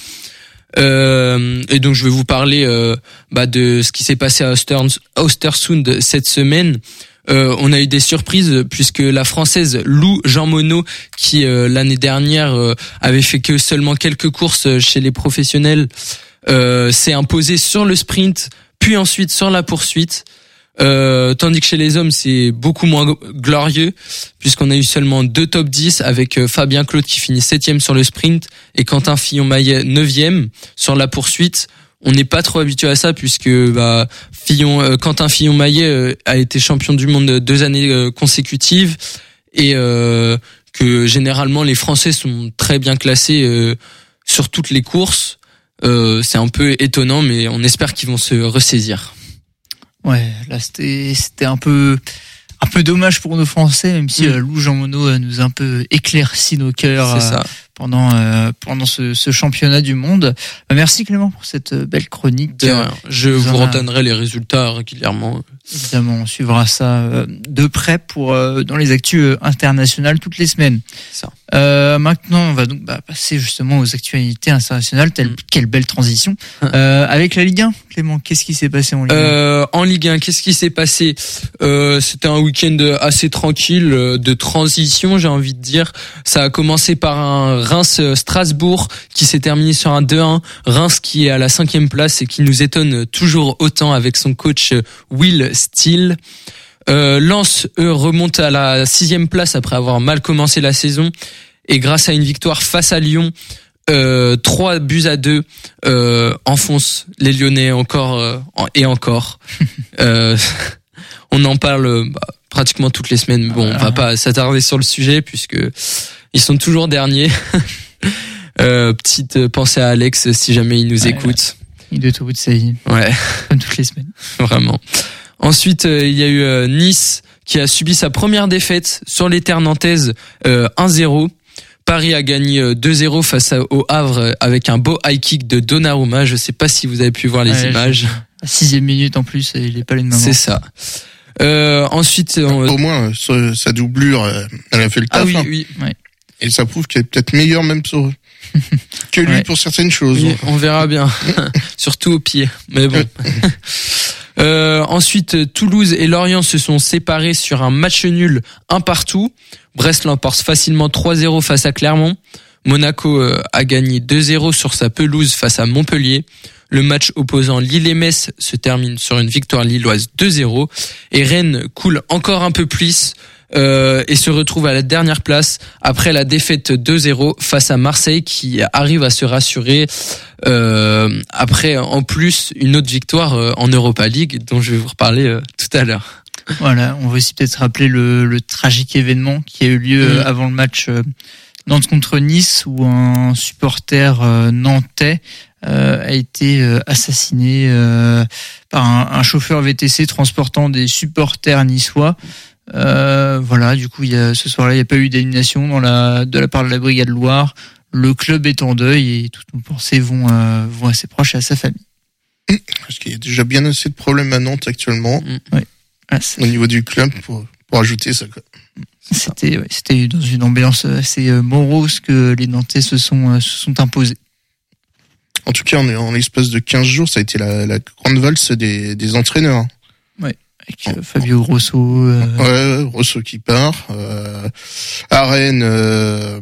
Speaker 5: Et donc je vais vous parler de ce qui s'est passé à Östersund cette semaine. On a eu des surprises, puisque la Française Lou Jean Monod, qui l'année dernière avait fait que seulement quelques courses chez les professionnels, s'est imposée sur le sprint, puis ensuite sur la poursuite. Tandis que chez les hommes, c'est beaucoup moins glorieux, puisqu'on a eu seulement 2 top 10, avec Fabien Claude qui finit 7e sur le sprint et Quentin Fillon-Maillet 9e sur la poursuite. On n'est pas trop habitué à ça, puisque Quentin Fillon-Maillet a été champion du monde 2 années consécutives, et que généralement les Français sont très bien classés sur toutes les courses. C'est un peu étonnant, mais on espère qu'ils vont se ressaisir.
Speaker 6: Ouais, là c'était un peu dommage pour nos Français, même si Lou Jean Monod nous a un peu éclairci nos cœurs pendant ce championnat du monde. Merci Clément pour cette belle chronique.
Speaker 5: Je vous redonnerai les résultats régulièrement.
Speaker 6: Évidemment, on suivra ça de près dans les actus internationales toutes les semaines.
Speaker 5: Ça.
Speaker 6: Maintenant, on va donc passer justement aux actualités internationales. Quelle belle transition. Avec la Ligue 1, Clément, qu'est-ce qui s'est passé en Ligue 1
Speaker 5: En Ligue 1, qu'est-ce qui s'est passé C'était un week-end assez tranquille, de transition, j'ai envie de dire. Ça a commencé par un Reims-Strasbourg qui s'est terminé sur un 2-1. Reims qui est à la 5e place et qui nous étonne toujours autant avec son coach Will Steele. Lens, eux, remonte à la 6e place après avoir mal commencé la saison, et grâce à une victoire face à Lyon, 3-2 enfonce les Lyonnais encore et encore. On en parle pratiquement toutes les semaines. Mais bon, on va pas s'attarder sur le sujet puisque ils sont toujours derniers. Petite pensée à Alex si jamais il nous écoute.
Speaker 6: Il doit être au bout de sa vie.
Speaker 5: Ouais.
Speaker 6: Comme toutes les semaines.
Speaker 5: Vraiment. Ensuite, il y a eu Nice qui a subi sa première défaite sur les terres nantaises 1-0. Paris a gagné 2-0 face au Havre avec un beau high kick de Donnarumma. Je sais pas si vous avez pu voir les images.
Speaker 6: À 6e minute en plus, il est pas les de maman.
Speaker 5: C'est ça. Ensuite,
Speaker 7: au moins sa doublure, elle a fait le taf.
Speaker 5: Ah oui.
Speaker 6: Ouais.
Speaker 7: Et ça prouve qu'elle est peut-être meilleure même que lui pour certaines choses.
Speaker 5: Oui, on verra bien. Surtout au pied. Mais bon. Ensuite, Toulouse et Lorient se sont séparés sur un match nul 1-1. Brest l'emporte facilement 3-0 face à Clermont. Monaco a gagné 2-0 sur sa pelouse face à Montpellier. Le match opposant Lille et Metz se termine sur une victoire lilloise 2-0. Et Rennes coule encore un peu plus et se retrouve à la dernière place après la défaite 2-0 face à Marseille qui arrive à se rassurer après en plus une autre victoire en Europa League dont je vais vous reparler tout à l'heure.
Speaker 6: Voilà, on va aussi peut-être rappeler le tragique événement qui a eu lieu avant le match Nantes contre Nice où un supporter nantais a été assassiné par un chauffeur VTC transportant des supporters niçois. Voilà, du coup, ce soir-là, il n'y a pas eu d'élimination de la part de la Brigade Loire. Le club est en deuil et toutes nos pensées vont à ses proches et à sa famille.
Speaker 7: Parce qu'il y a déjà bien assez de problèmes à Nantes actuellement.
Speaker 6: Ouais.
Speaker 7: Au niveau du club pour ajouter ça, quoi.
Speaker 6: C'était dans une ambiance assez morose que les Nantais se sont imposés.
Speaker 7: En tout cas, en l'espace de 15 jours, ça a été la grande valse des entraîneurs.
Speaker 6: Ouais. Avec Fabio Grosso.
Speaker 7: Ouais, Grosso qui part. À Rennes,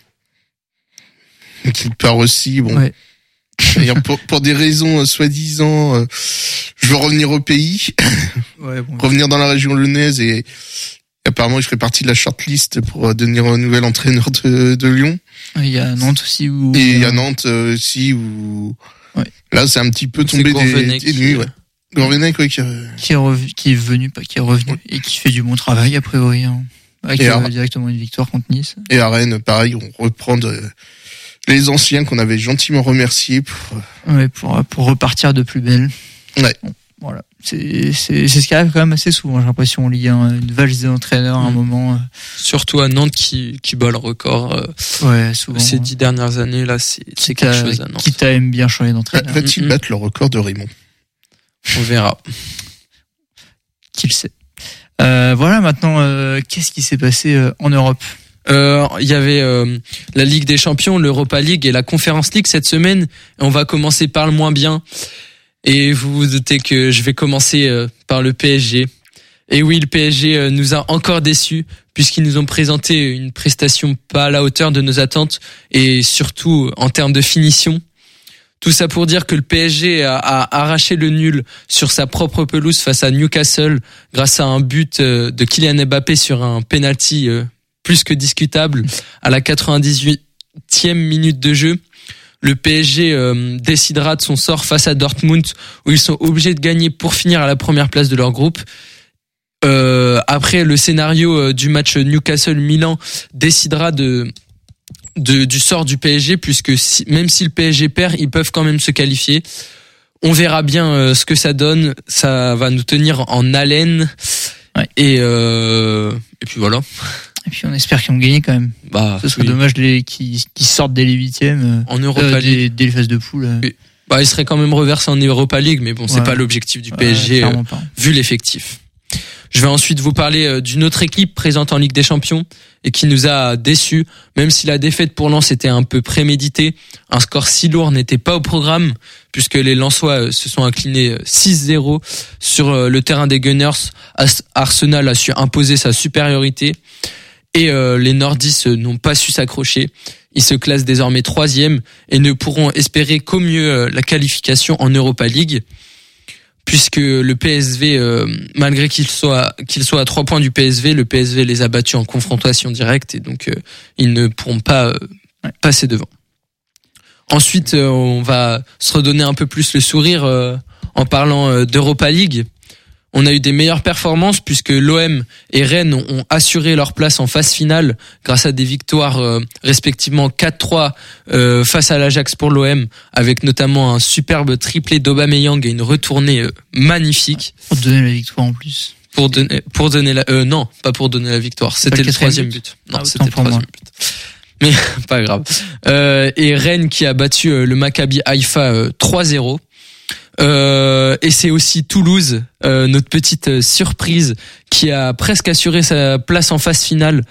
Speaker 7: qui part aussi. Bon.
Speaker 6: Ouais.
Speaker 7: Pour des raisons soi-disant, je veux revenir au pays, revenir dans la région lyonnaise et apparemment il ferait partie de la shortlist pour devenir un nouvel entraîneur de Lyon.
Speaker 6: Il y a Nantes aussi où.
Speaker 7: Et il y a Nantes aussi où.
Speaker 6: Ouais.
Speaker 7: Là c'est un petit peu tombé des nuits. Ouais. Gourvenec, ouais, qui est revenu
Speaker 6: et qui fait du bon travail a priori. Hein. Avec directement une victoire contre Nice.
Speaker 7: Et à Rennes, pareil, on reprend les anciens qu'on avait gentiment remerciés
Speaker 6: pour repartir de plus belle.
Speaker 7: Ouais.
Speaker 6: Bon, voilà. C'est ce qui arrive quand même assez souvent, j'ai l'impression, en Ligue 1, une valse des entraîneurs à un moment.
Speaker 5: Surtout à Nantes qui bat le record.
Speaker 6: Souvent.
Speaker 5: Ces 10 dernières années, là, c'est quelque chose à Nantes.
Speaker 6: Qui aime bien changer d'entraîneur.
Speaker 7: Va-t-il battre le record de Raymond?
Speaker 5: On verra.
Speaker 6: Qui le sait. Voilà, maintenant, qu'est-ce qui s'est passé en Europe?
Speaker 5: Il y avait la Ligue des Champions, l'Europa League et la Conference League cette semaine. On va commencer par le moins bien. Et vous vous doutez que je vais commencer par le PSG. Et oui, le PSG nous a encore déçus puisqu'ils nous ont présenté une prestation pas à la hauteur de nos attentes et surtout en termes de finition. Tout ça pour dire que le PSG a arraché le nul sur sa propre pelouse face à Newcastle grâce à un but de Kylian Mbappé sur un penalty plus que discutable à la 98e minute de jeu. Le PSG décidera de son sort face à Dortmund où ils sont obligés de gagner pour finir à la première place de leur groupe. Après, le scénario du match Newcastle-Milan décidera du sort du PSG puisque même si le PSG perd, ils peuvent quand même se qualifier. On verra bien ce que ça donne. Ça va nous tenir en haleine.
Speaker 6: Ouais.
Speaker 5: Et puis voilà.
Speaker 6: Et puis on espère qu'ils vont gagner quand même. Ce serait dommage qu'ils sortent dès les 8e
Speaker 5: en Europa League,
Speaker 6: dès les phases de poule.
Speaker 5: Ils seraient quand même reversés en Europa League, mais bon, c'est pas l'objectif du PSG vu l'effectif. Je vais ensuite vous parler d'une autre équipe présente en Ligue des Champions et qui nous a déçus, même si la défaite pour Lens était un peu préméditée. Un score si lourd n'était pas au programme puisque les Lensois se sont inclinés 6-0 sur le terrain des Gunners. Arsenal a su imposer sa supériorité et les Nordistes n'ont pas su s'accrocher. Ils se classent désormais 3e et ne pourront espérer qu'au mieux la qualification en Europa League. Puisque le PSV, malgré qu'il soit à 3 points du PSV, le PSV les a battus en confrontation directe et donc ils ne pourront pas passer devant. Ensuite, on va se redonner un peu plus le sourire en parlant d'Europa League. On a eu des meilleures performances puisque l'OM et Rennes ont assuré leur place en phase finale grâce à des victoires respectivement 4-3 face à l'Ajax pour l'OM, avec notamment un superbe triplé d'Aubameyang et une retournée magnifique.
Speaker 6: Pour donner la victoire en plus.
Speaker 5: Pour donner la non, pas pour donner la victoire, c'était le troisième but. Non, c'était le troisième but. Mais pas grave. Et Rennes qui a battu le Maccabi Haïfa 3-0. Et c'est aussi Toulouse, notre petite surprise, qui a presque assuré sa place en phase finale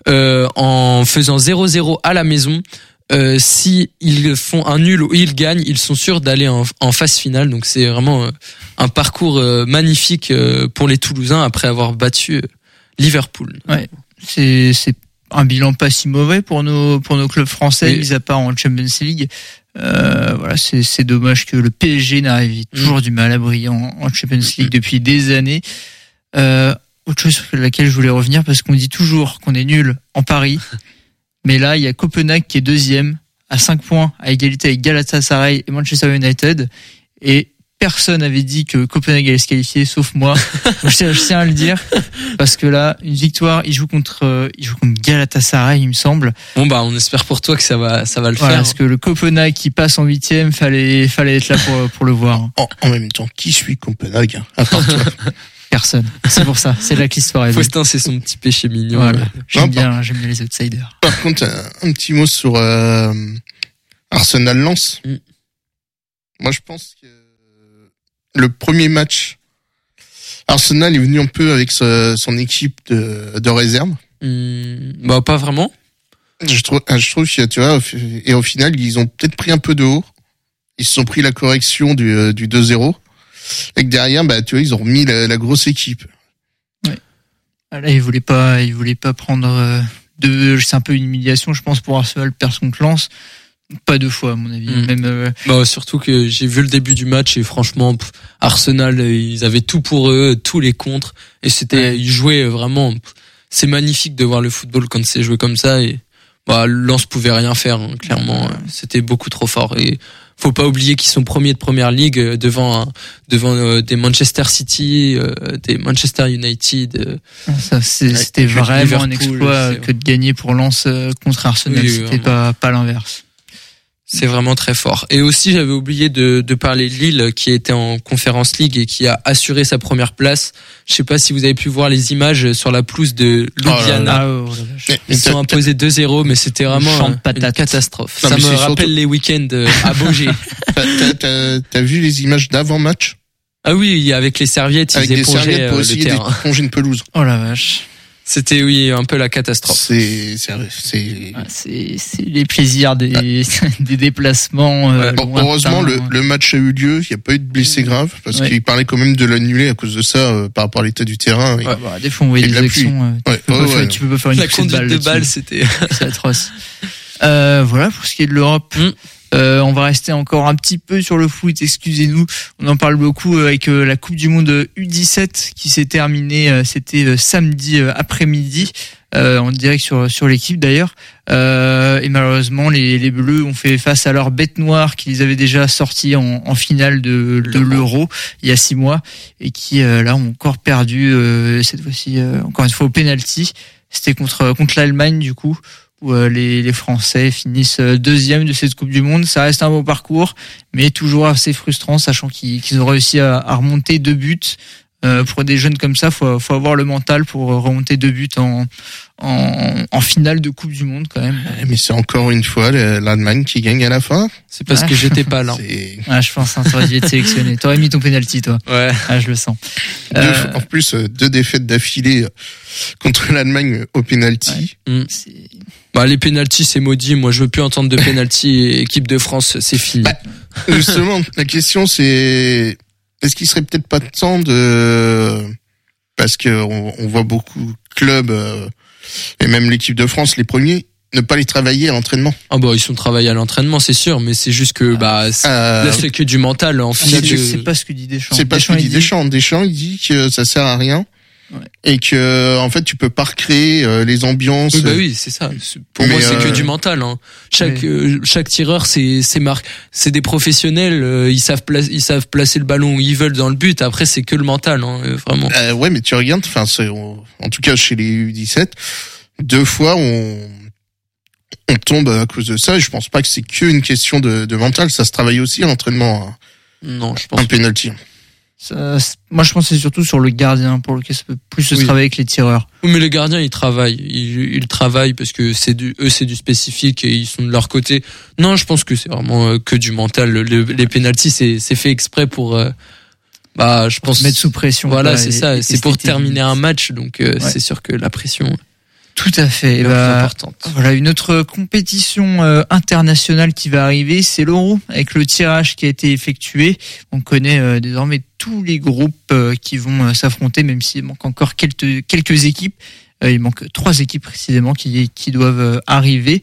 Speaker 5: en faisant 0-0 à la maison. Si ils font un nul ou ils gagnent, ils sont sûrs d'aller en phase finale. Donc c'est vraiment un parcours magnifique pour les Toulousains après avoir battu Liverpool.
Speaker 6: Ouais, c'est un bilan pas si mauvais pour nos clubs français, mis à part en Champions League. Voilà, c'est dommage que le PSG n'arrive toujours du mal à briller en Champions League depuis des années. Autre chose sur laquelle je voulais revenir, parce qu'on dit toujours qu'on est nul en Paris, mais là il y a Copenhague qui est deuxième à 5 points à égalité avec Galatasaray et Manchester United, et personne n'avait dit que Copenhague allait se qualifier, sauf moi. je tiens à le dire, parce que là, une victoire, il joue contre Galatasaray, il me semble.
Speaker 5: Bon bah, on espère pour toi que ça va le
Speaker 6: voilà,
Speaker 5: faire.
Speaker 6: Parce que le Copenhague qui passe en 8e, fallait être là pour le voir.
Speaker 7: En même temps, qui suit Copenhague, à part toi?
Speaker 6: Personne. C'est pour ça. C'est là que l'histoire est belle.
Speaker 5: Faustin, c'est son petit péché mignon.
Speaker 6: Voilà. J'aime bien les outsiders.
Speaker 7: Par contre, un petit mot sur Arsenal-Lens. Moi, je pense que le premier match, Arsenal est venu un peu avec son équipe de réserve.
Speaker 5: Bah, pas vraiment.
Speaker 7: Je trouve que, tu vois, et au final, ils ont peut-être pris un peu de haut. Ils se sont pris la correction du 2-0. Et que derrière, bah, tu vois, ils ont remis la grosse équipe.
Speaker 6: Ouais. Là, ils voulaient pas prendre c'est un peu une humiliation, je pense, pour Arsenal, perdre contre Lens. Pas deux fois, à mon avis. Même,
Speaker 5: bah, surtout que j'ai vu le début du match et franchement, Arsenal, ils avaient tout pour eux, tous les contres. Et ils jouaient vraiment, c'est magnifique de voir le football quand c'est joué comme ça. Et, bah, Lens pouvait rien faire, hein, clairement. C'était beaucoup trop fort. Et faut pas oublier qu'ils sont premiers de première ligue devant des Manchester City, des Manchester United.
Speaker 6: Ça, c'était vraiment un exploit que de gagner pour Lens contre Arsenal. Oui, c'était pas l'inverse.
Speaker 5: C'est vraiment très fort. Et aussi, j'avais oublié de parler de Lille, qui était en Conference League et qui a assuré sa première place. Je sais pas si vous avez pu voir les images sur la pelouse de Ljubljana. Ils sont imposés 2-0, mais c'était vraiment une catastrophe. Non, ça me rappelle les week-ends à Beaugé.
Speaker 7: T'as vu les images d'avant-match?
Speaker 5: Ah oui, avec les serviettes,
Speaker 7: avec
Speaker 5: ils épongeaient
Speaker 7: pour essayer d'éponger une pelouse.
Speaker 6: Oh la vache.
Speaker 5: C'était, un peu la catastrophe.
Speaker 7: C'est
Speaker 6: les plaisirs des déplacements.
Speaker 7: Heureusement, le match a eu lieu. Il n'y a pas eu de blessés graves parce qu'il parlait quand même de l'annuler à cause de ça, par rapport à l'état du terrain.
Speaker 6: Des fois, on voyait des actions. Tu peux pas faire une
Speaker 5: conduite de balle, c'était
Speaker 6: c'est atroce. Voilà pour ce qui est de l'Europe. On va rester encore un petit peu sur le foot, excusez-nous. On en parle beaucoup avec la Coupe du Monde U17 qui s'est terminée, c'était samedi après-midi, en direct sur l'équipe d'ailleurs. Et malheureusement, les Bleus ont fait face à leur bête noire qui les avait déjà sortis en finale de l'Euro il y a 6 mois et qui là ont encore perdu cette fois-ci encore une fois au penalty. C'était contre l'Allemagne du coup, où les Français finissent deuxième de cette Coupe du Monde. Ça reste un beau parcours, mais toujours assez frustrant, sachant qu'ils ont réussi à remonter 2 buts. Pour des jeunes comme ça, faut avoir le mental pour remonter 2 buts en finale de Coupe du Monde quand même.
Speaker 7: Mais c'est encore une fois l'Allemagne qui gagne à la fin.
Speaker 5: C'est parce que j'étais pas là.
Speaker 6: Je pense, t'aurais dû être sélectionné. T'aurais mis ton penalty, toi.
Speaker 5: Ouais.
Speaker 6: Je le sens.
Speaker 7: En plus, 2 défaites d'affilée contre l'Allemagne au penalty.
Speaker 5: Ouais. Bah, les penalties, c'est maudit. Moi, je veux plus entendre de penalty. Équipe de France, c'est fini.
Speaker 7: Bah, justement, la question, c'est, est-ce qu'il serait peut-être pas temps parce que on voit beaucoup de clubs, et même l'équipe de France, les premiers, ne pas les travailler à l'entraînement.
Speaker 5: Ah bah, ils sont travaillés à l'entraînement, c'est sûr, mais c'est juste que, là, c'est que du mental, en fait.
Speaker 6: C'est pas ce que dit Deschamps.
Speaker 7: C'est pas ce que dit Deschamps. Deschamps, il dit que ça sert à rien et que en fait tu peux pas recréer les ambiances.
Speaker 5: Oui, bah oui, c'est ça. Pour moi, c'est que du mental. Hein. Chaque tireur, c'est des professionnels. Ils savent placer le ballon où ils veulent dans le but. Après, c'est que le mental, hein, vraiment.
Speaker 7: Ouais, mais tu regardes. Enfin, en tout cas chez les U17, 2 fois on tombe à cause de ça. Et je pense pas que c'est qu'une question de mental. Ça se travaille aussi à l'entraînement.
Speaker 5: Non, je pense.
Speaker 7: Un penalty.
Speaker 6: Moi, je pense que c'est surtout sur le gardien pour lequel ça peut plus se travailler avec les tireurs.
Speaker 5: Oui, mais les gardiens, ils travaillent. Ils travaillent parce que c'est du spécifique et ils sont de leur côté. Non, je pense que c'est vraiment que du mental. Les pénaltys, c'est fait exprès pour, je pense.
Speaker 6: Mettre sous pression.
Speaker 5: Voilà, c'est ça. C'est pour terminer un match. Donc, c'est sûr que la pression.
Speaker 6: Tout à fait.
Speaker 5: Importante.
Speaker 6: Voilà, une autre compétition internationale qui va arriver, c'est l'Euro, avec le tirage qui a été effectué. On connaît désormais tous les groupes qui vont s'affronter, même s'il manque encore quelques équipes. Il manque 3 équipes précisément qui doivent arriver.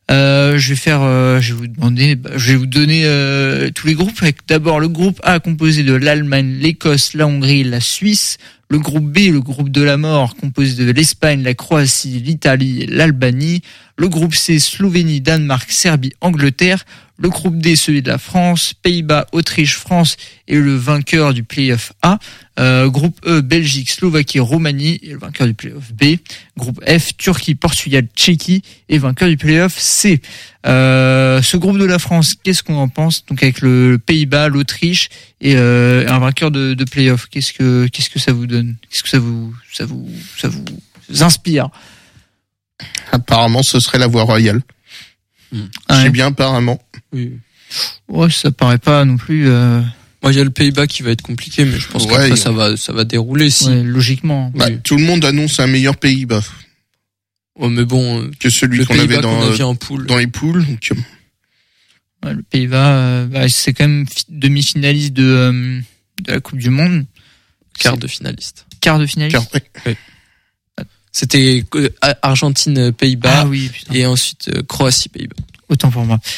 Speaker 6: Je vais vous donner tous les groupes, avec d'abord le groupe A composé de l'Allemagne, l'Écosse, la Hongrie, la Suisse. Le groupe B, le groupe de la mort, composé de l'Espagne, la Croatie, l'Italie et l'Albanie. Le groupe C, Slovénie, Danemark, Serbie, Angleterre. Le groupe D, celui de la France, Pays-Bas, Autriche, France et le vainqueur du play-off A. Groupe E, Belgique, Slovaquie, Roumanie et le vainqueur du play-off B. Groupe F, Turquie, Portugal, Tchéquie et vainqueur du play-off C. Ce groupe de la France, qu'est-ce qu'on en pense? Donc avec le Pays-Bas, l'Autriche et un vainqueur de play-off. Qu'est-ce que ça vous donne? Qu'est-ce que ça vous inspire?
Speaker 7: Apparemment, ce serait la voie royale. J'ai bien apparemment.
Speaker 5: Oui.
Speaker 6: Ouais, ça paraît pas non plus.
Speaker 5: Il y a le Pays-Bas qui va être compliqué, mais je pense qu'après ça va dérouler si.
Speaker 6: Ouais, logiquement.
Speaker 7: Oui. Tout le monde annonce un meilleur Pays-Bas.
Speaker 5: Ouais, mais bon.
Speaker 7: Que celui qu'on avait dans les poules. Donc...
Speaker 6: Ouais, le Pays-Bas, c'est quand même demi-finaliste de la Coupe du Monde.
Speaker 5: Quart de finaliste.
Speaker 6: Oui.
Speaker 5: C'était Argentine, Pays-Bas, et ensuite Croatie, Pays-Bas.
Speaker 6: Autant pour moi.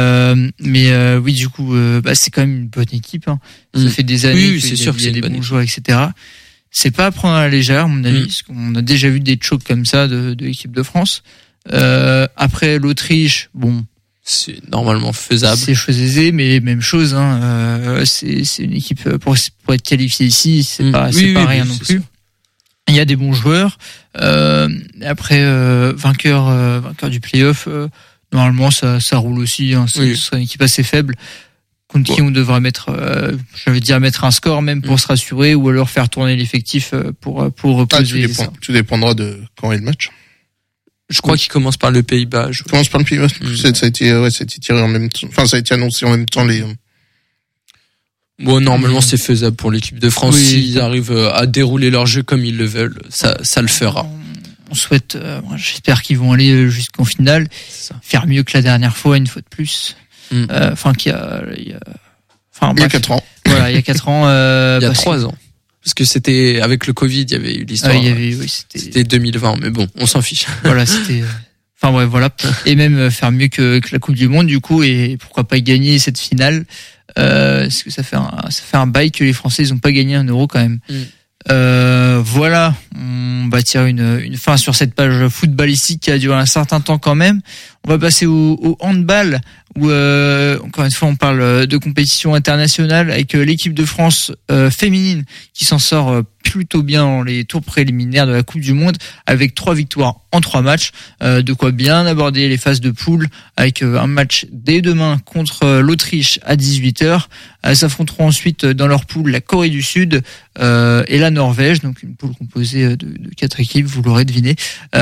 Speaker 6: Oui, du coup, c'est quand même une bonne équipe. Hein. Ça fait des années
Speaker 5: c'est sûr
Speaker 6: qu'il y a des bons joueurs, etc. C'est pas à prendre à la légère, à mon avis, parce qu'on a déjà vu des chocs comme ça de l'équipe de France. Après l'Autriche, bon.
Speaker 5: C'est normalement faisable.
Speaker 6: C'est chose aisée, mais même chose. Hein, c'est une équipe pour être qualifié ici, c'est pas rien non plus. Il y a des bons joueurs. Après, vainqueur du play-off, normalement ça roule aussi. Hein, ce serait une équipe assez faible contre qui on devrait mettre un score même pour se rassurer, ou alors faire tourner l'effectif pour reposer.
Speaker 7: Tout dépendra de quand est le match.
Speaker 5: Je crois qu'il commence par le Pays-Bas.
Speaker 7: Commence par le Pays-Bas. Ça a été tiré en même temps. Enfin, ça a été annoncé en même temps les.
Speaker 5: Bon, normalement, c'est faisable pour l'équipe de France. S'ils arrivent à dérouler leur jeu comme ils le veulent, ça le fera.
Speaker 6: On souhaite, j'espère qu'ils vont aller jusqu'en finale, faire mieux que la dernière fois, une fois de plus. Il y a
Speaker 7: 4 ans.
Speaker 6: Voilà, il y a 4 ans.
Speaker 5: Il y a 3 ans. Parce que c'était, avec le Covid, il y avait eu l'histoire. C'était 2020, mais bon, on s'en fiche.
Speaker 6: Voilà, c'était, voilà. Et même faire mieux que la Coupe du Monde, du coup, et pourquoi pas gagner cette finale. Parce que ça fait un bail que les Français ils ont pas gagné un euro quand même. Voilà, on va tirer une fin sur cette page footballistique qui a duré un certain temps quand même. On va passer au handball où encore une fois on parle de compétition internationale avec l'équipe de France féminine qui s'en sort plutôt bien dans les tours préliminaires de la Coupe du Monde avec 3 victoires en 3 matchs, de quoi bien aborder les phases de poule avec un match dès demain contre l'Autriche à 18h. Elles s'affronteront ensuite dans leur poule la Corée du Sud et la Norvège, donc une poule composée de 4 équipes, vous l'aurez deviné.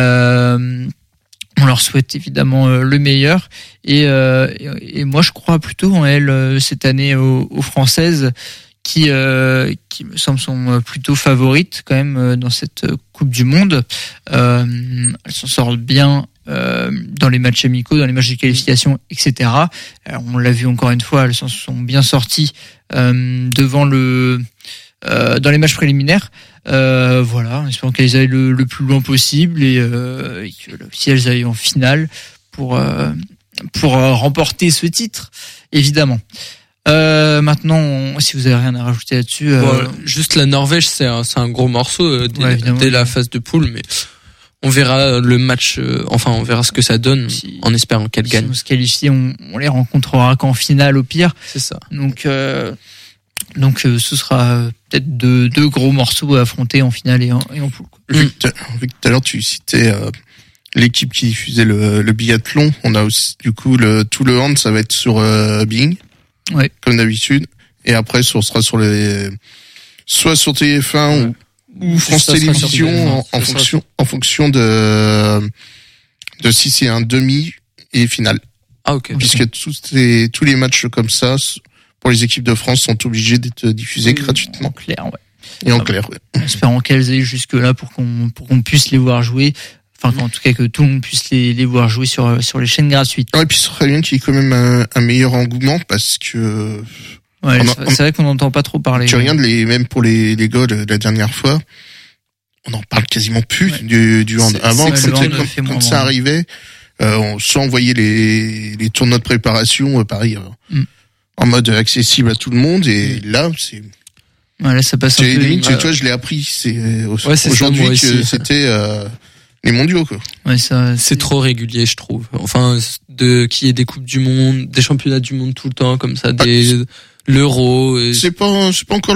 Speaker 6: On leur souhaite évidemment le meilleur et moi je crois plutôt en elles cette année aux Françaises qui me semblent sont plutôt favorites quand même dans cette Coupe du Monde. Elles s'en sortent bien dans les matchs amicaux, dans les matchs de qualification, etc. Alors, on l'a vu encore une fois, elles s'en sont bien sorties devant dans les matchs préliminaires. Voilà, en espérant qu'elles aillent le plus loin possible et que si elles aillent en finale pour remporter ce titre, évidemment. Maintenant, si vous avez rien à rajouter là-dessus,
Speaker 5: juste la Norvège, c'est un gros morceau dès la phase de poule, mais on verra le match, on verra ce que ça donne, en espérant qu'elle gagne.
Speaker 6: Si on se qualifie, on les rencontrera qu'en finale au pire.
Speaker 5: C'est ça.
Speaker 6: Donc ce sera peut-être deux gros morceaux à affronter en finale et en poule.
Speaker 7: Vu que tout à l'heure tu citais l'équipe qui diffusait le biathlon, on a aussi du coup tout le hand, ça va être sur Bing, comme d'habitude, et après ce sera sur soit sur TF1 ou France Télévisions en fonction de si c'est un demi et finale.
Speaker 5: Ah ok.
Speaker 7: Puisque tous les matchs comme ça pour les équipes de France sont obligés d'être diffusés gratuitement.
Speaker 6: En clair, ouais.
Speaker 7: Et en clair, ouais.
Speaker 6: Espérons qu'elles aient jusque là pour qu'on puisse les voir jouer. Enfin, en tout cas, que tout le monde puisse les voir jouer sur les chaînes gratuites.
Speaker 7: Ouais, et puis ce serait bien qu'il y ait quand même un meilleur engouement parce que.
Speaker 6: Ouais, c'est vrai qu'on n'entend pas trop parler.
Speaker 7: Tu regardes même pour les gars la dernière fois, on en parle quasiment plus du hand. Avant, quand ça arrivait, soit on voyait les tournois de préparation, pareil, en mode accessible à tout le monde, et là, c'est.
Speaker 6: Ouais, là, ça passe un peu.
Speaker 7: Limite, tu vois, je l'ai appris. C'est aujourd'hui que c'était les mondiaux, quoi.
Speaker 6: Ouais,
Speaker 5: c'est trop régulier, je trouve. Enfin, qu'il y ait des coupes du monde, des championnats du monde tout le temps, comme ça, l'Euro.
Speaker 7: C'est pas encore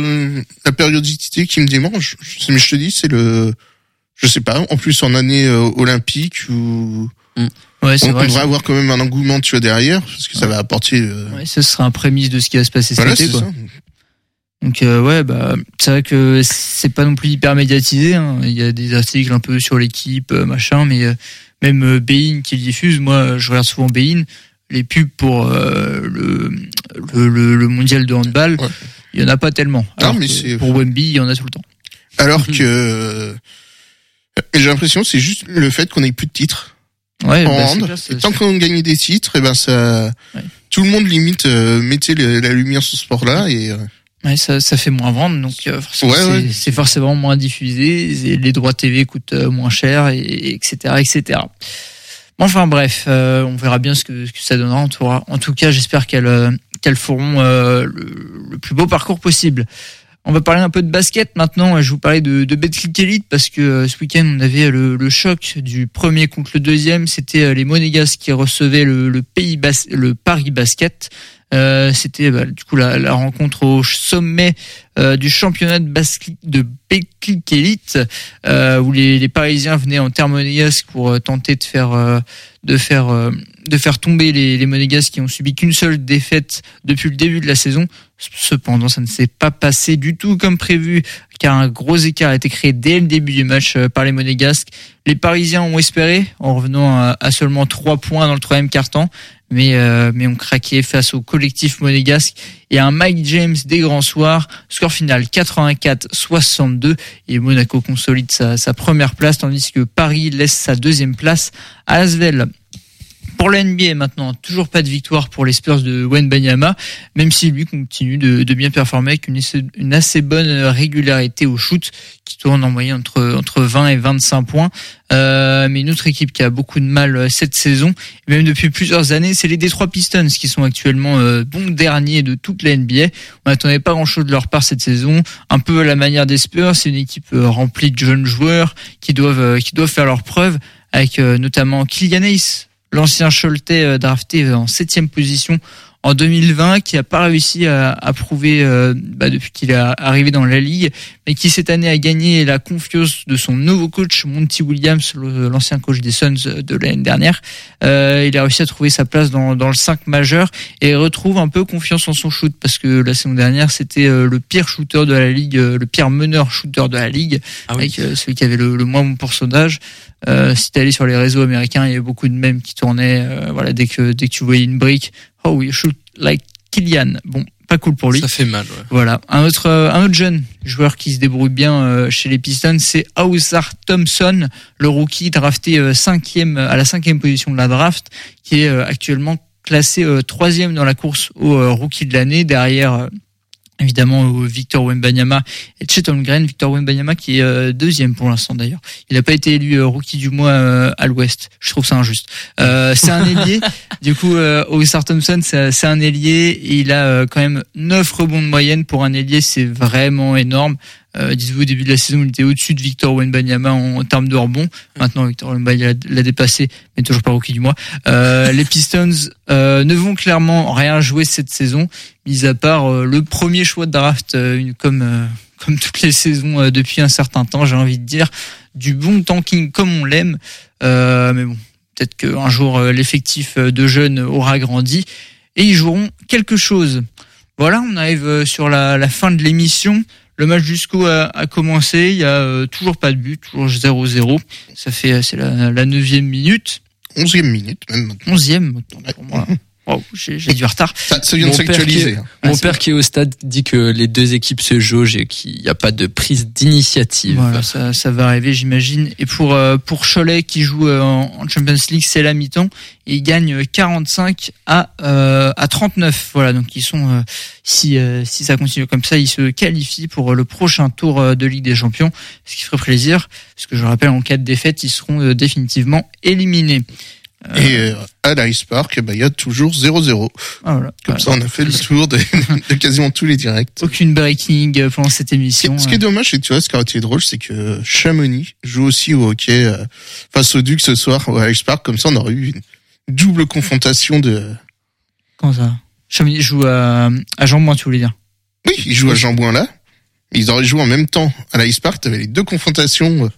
Speaker 7: la périodicité qui me démange. Mais je te dis, c'est je sais pas, en plus en année olympique où on devrait avoir quand même un engouement, tu vois, derrière, parce que ça va apporter.
Speaker 6: Ouais, ça sera un prémisse de ce qui va se passer cet été, quoi.
Speaker 7: Ça.
Speaker 6: Donc c'est vrai que c'est pas non plus hyper médiatisé, hein. Il y a des articles un peu sur l'équipe, machin, mais même Bein qui le diffuse, moi je regarde souvent Bein, les pubs pour le mondial de handball, il y en a pas tellement. Alors pour Wemby, il y en a tout le temps.
Speaker 7: Alors que j'ai l'impression que c'est juste le fait qu'on ait plus de titres.
Speaker 6: Ouais,
Speaker 7: et tant qu'on gagne des titres, et ça tout le monde limite mettait la lumière sur ce sport-là et
Speaker 6: ouais, ça fait moins vendre, donc c'est forcément moins diffusé, les droits TV coûtent moins cher, etc. Enfin bref, on verra bien ce que ça donnera. En tout cas, j'espère qu'elles feront le plus beau parcours possible. On va parler un peu de basket maintenant. Je vous parlais de Betclic Elite parce que ce week-end on avait le choc du premier contre le deuxième. C'était les Monégasques qui recevaient le Paris Basket. C'était du coup la rencontre au sommet du championnat de Betclic Elite où les Parisiens venaient en terre monégasque pour tenter de faire tomber les Monégasques qui ont subi qu'une seule défaite depuis le début de la saison. Cependant, ça ne s'est pas passé du tout comme prévu, car un gros écart a été créé dès le début du match par les Monégasques. Les Parisiens ont espéré, en revenant à seulement 3 points dans le troisième quart-temps, mais ont craqué face au collectif monégasque et à un Mike James des grands soirs. Score final 84-62 et Monaco consolide sa première place, tandis que Paris laisse sa deuxième place à Asvel. Pour la NBA maintenant, toujours pas de victoire pour les Spurs de Wembanyama, même si lui continue de bien performer avec une assez bonne régularité au shoot, qui tourne en moyenne entre 20 et 25 points. Mais une autre équipe qui a beaucoup de mal cette saison, et même depuis plusieurs années, c'est les Detroit Pistons qui sont actuellement bons derniers de toute la NBA. On n'attendait pas grand-chose de leur part cette saison, un peu à la manière des Spurs. C'est une équipe remplie de jeunes joueurs qui doivent faire leurs preuves, avec notamment Killian Hayes, l'ancien Choletais drafté en 7e position en 2020, qui a pas réussi à prouver depuis qu'il est arrivé dans la ligue, mais qui cette année a gagné la confiance de son nouveau coach Monty Williams, l'ancien coach des Suns de l'année dernière. Il a réussi à trouver sa place dans le 5 majeur et retrouve un peu confiance en son shoot, parce que la saison dernière c'était le pire shooter de la ligue, le pire meneur shooter de la ligue, avec celui qui avait le moins bon pourcentage. Si t'es allé sur les réseaux américains, il y avait beaucoup de mèmes qui tournaient. Dès que tu voyais une brique, oh you shoot like Killian. Bon, pas cool pour lui.
Speaker 5: Ça fait mal. Ouais.
Speaker 6: Voilà, un autre jeune joueur qui se débrouille bien chez les Pistons, c'est Ausar Thompson, le rookie drafté à la 5e position de la draft, qui est actuellement classé 3e dans la course au rookie de l'année, derrière évidemment Victor Wembanyama et Chet Holmgren. Victor Wembanyama qui est deuxième pour l'instant d'ailleurs. Il n'a pas été élu rookie du mois à l'Ouest. Je trouve ça injuste. C'est un ailier. Du coup, Ausar Thompson, c'est un ailier et il a quand même 9 rebonds de moyenne pour un ailier. C'est vraiment énorme. Dites-vous, au début de la saison, il était au-dessus de Victor Wembanyama en termes de rebonds. Maintenant, Victor Wembanyama l'a dépassé, mais toujours pas rookie du mois. Les Pistons ne vont clairement rien jouer cette saison, mis à part le premier choix de draft, comme toutes les saisons depuis un certain temps, j'ai envie de dire, du bon tanking comme on l'aime. Mais bon, peut-être qu'un jour l'effectif de jeunes aura grandi et ils joueront quelque chose. Voilà, on arrive sur la fin de l'émission. Le match jusqu'au a commencé, il y a toujours pas de but, toujours 0-0. Ça fait, c'est la 9e minute.
Speaker 7: 11e minute, même maintenant.
Speaker 6: 11e, pour moi. Wow, j'ai du retard.
Speaker 7: Ça vient de s'actualiser.
Speaker 5: Mon père qui est au stade dit que les deux équipes se jaugent et qu'il n'y a pas de prise d'initiative.
Speaker 6: Voilà, ça va arriver, j'imagine. Et pour Cholet qui joue en Champions League, c'est la mi-temps et ils gagnent 45 à 39. Voilà, donc ils sont si ça continue comme ça, ils se qualifient pour le prochain tour de Ligue des Champions, ce qui ferait plaisir parce que je rappelle, en cas de défaite, ils seront définitivement éliminés.
Speaker 7: Et à l'Ice Park, il y a toujours 0-0.
Speaker 6: Ah, voilà.
Speaker 7: Comme ça, on a fait le tour de quasiment tous les directs.
Speaker 6: Aucune breaking pendant cette émission.
Speaker 7: Ce qui est dommage, c'est que tu vois, ce qui a été drôle, c'est que Chamonix joue aussi au hockey face au Duc ce soir au Ice Park. Comme ça, on aurait eu une double confrontation de...
Speaker 6: Comment ça? Chamonix joue à Jean-Bouin, tu voulais dire?
Speaker 7: Oui, ils jouent à Jean-Bouin là. Ils auraient joué en même temps à l'Ice Park. T'avais les deux confrontations.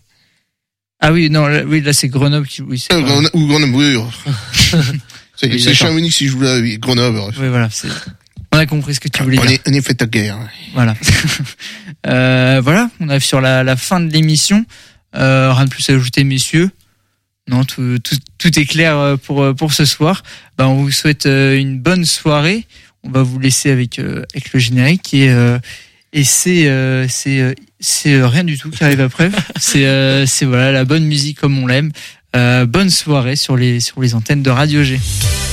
Speaker 6: Ah oui, non, là c'est Grenoble qui... Oui, c'est
Speaker 7: ou Grenoble, oui. C'est
Speaker 6: d'accord.
Speaker 7: Chamonix qui joue là, oui, Grenoble. Bref.
Speaker 6: Oui, voilà, on a compris ce que tu voulais dire.
Speaker 7: On est fait ta guerre.
Speaker 6: Voilà. Voilà, on arrive sur la fin de l'émission. Rien de plus à ajouter, messieurs. Non, tout est clair pour ce soir. On vous souhaite une bonne soirée. On va vous laisser avec le générique et c'est rien du tout qui arrive après. C'est voilà la bonne musique comme on l'aime. Bonne soirée sur les antennes de Radio G.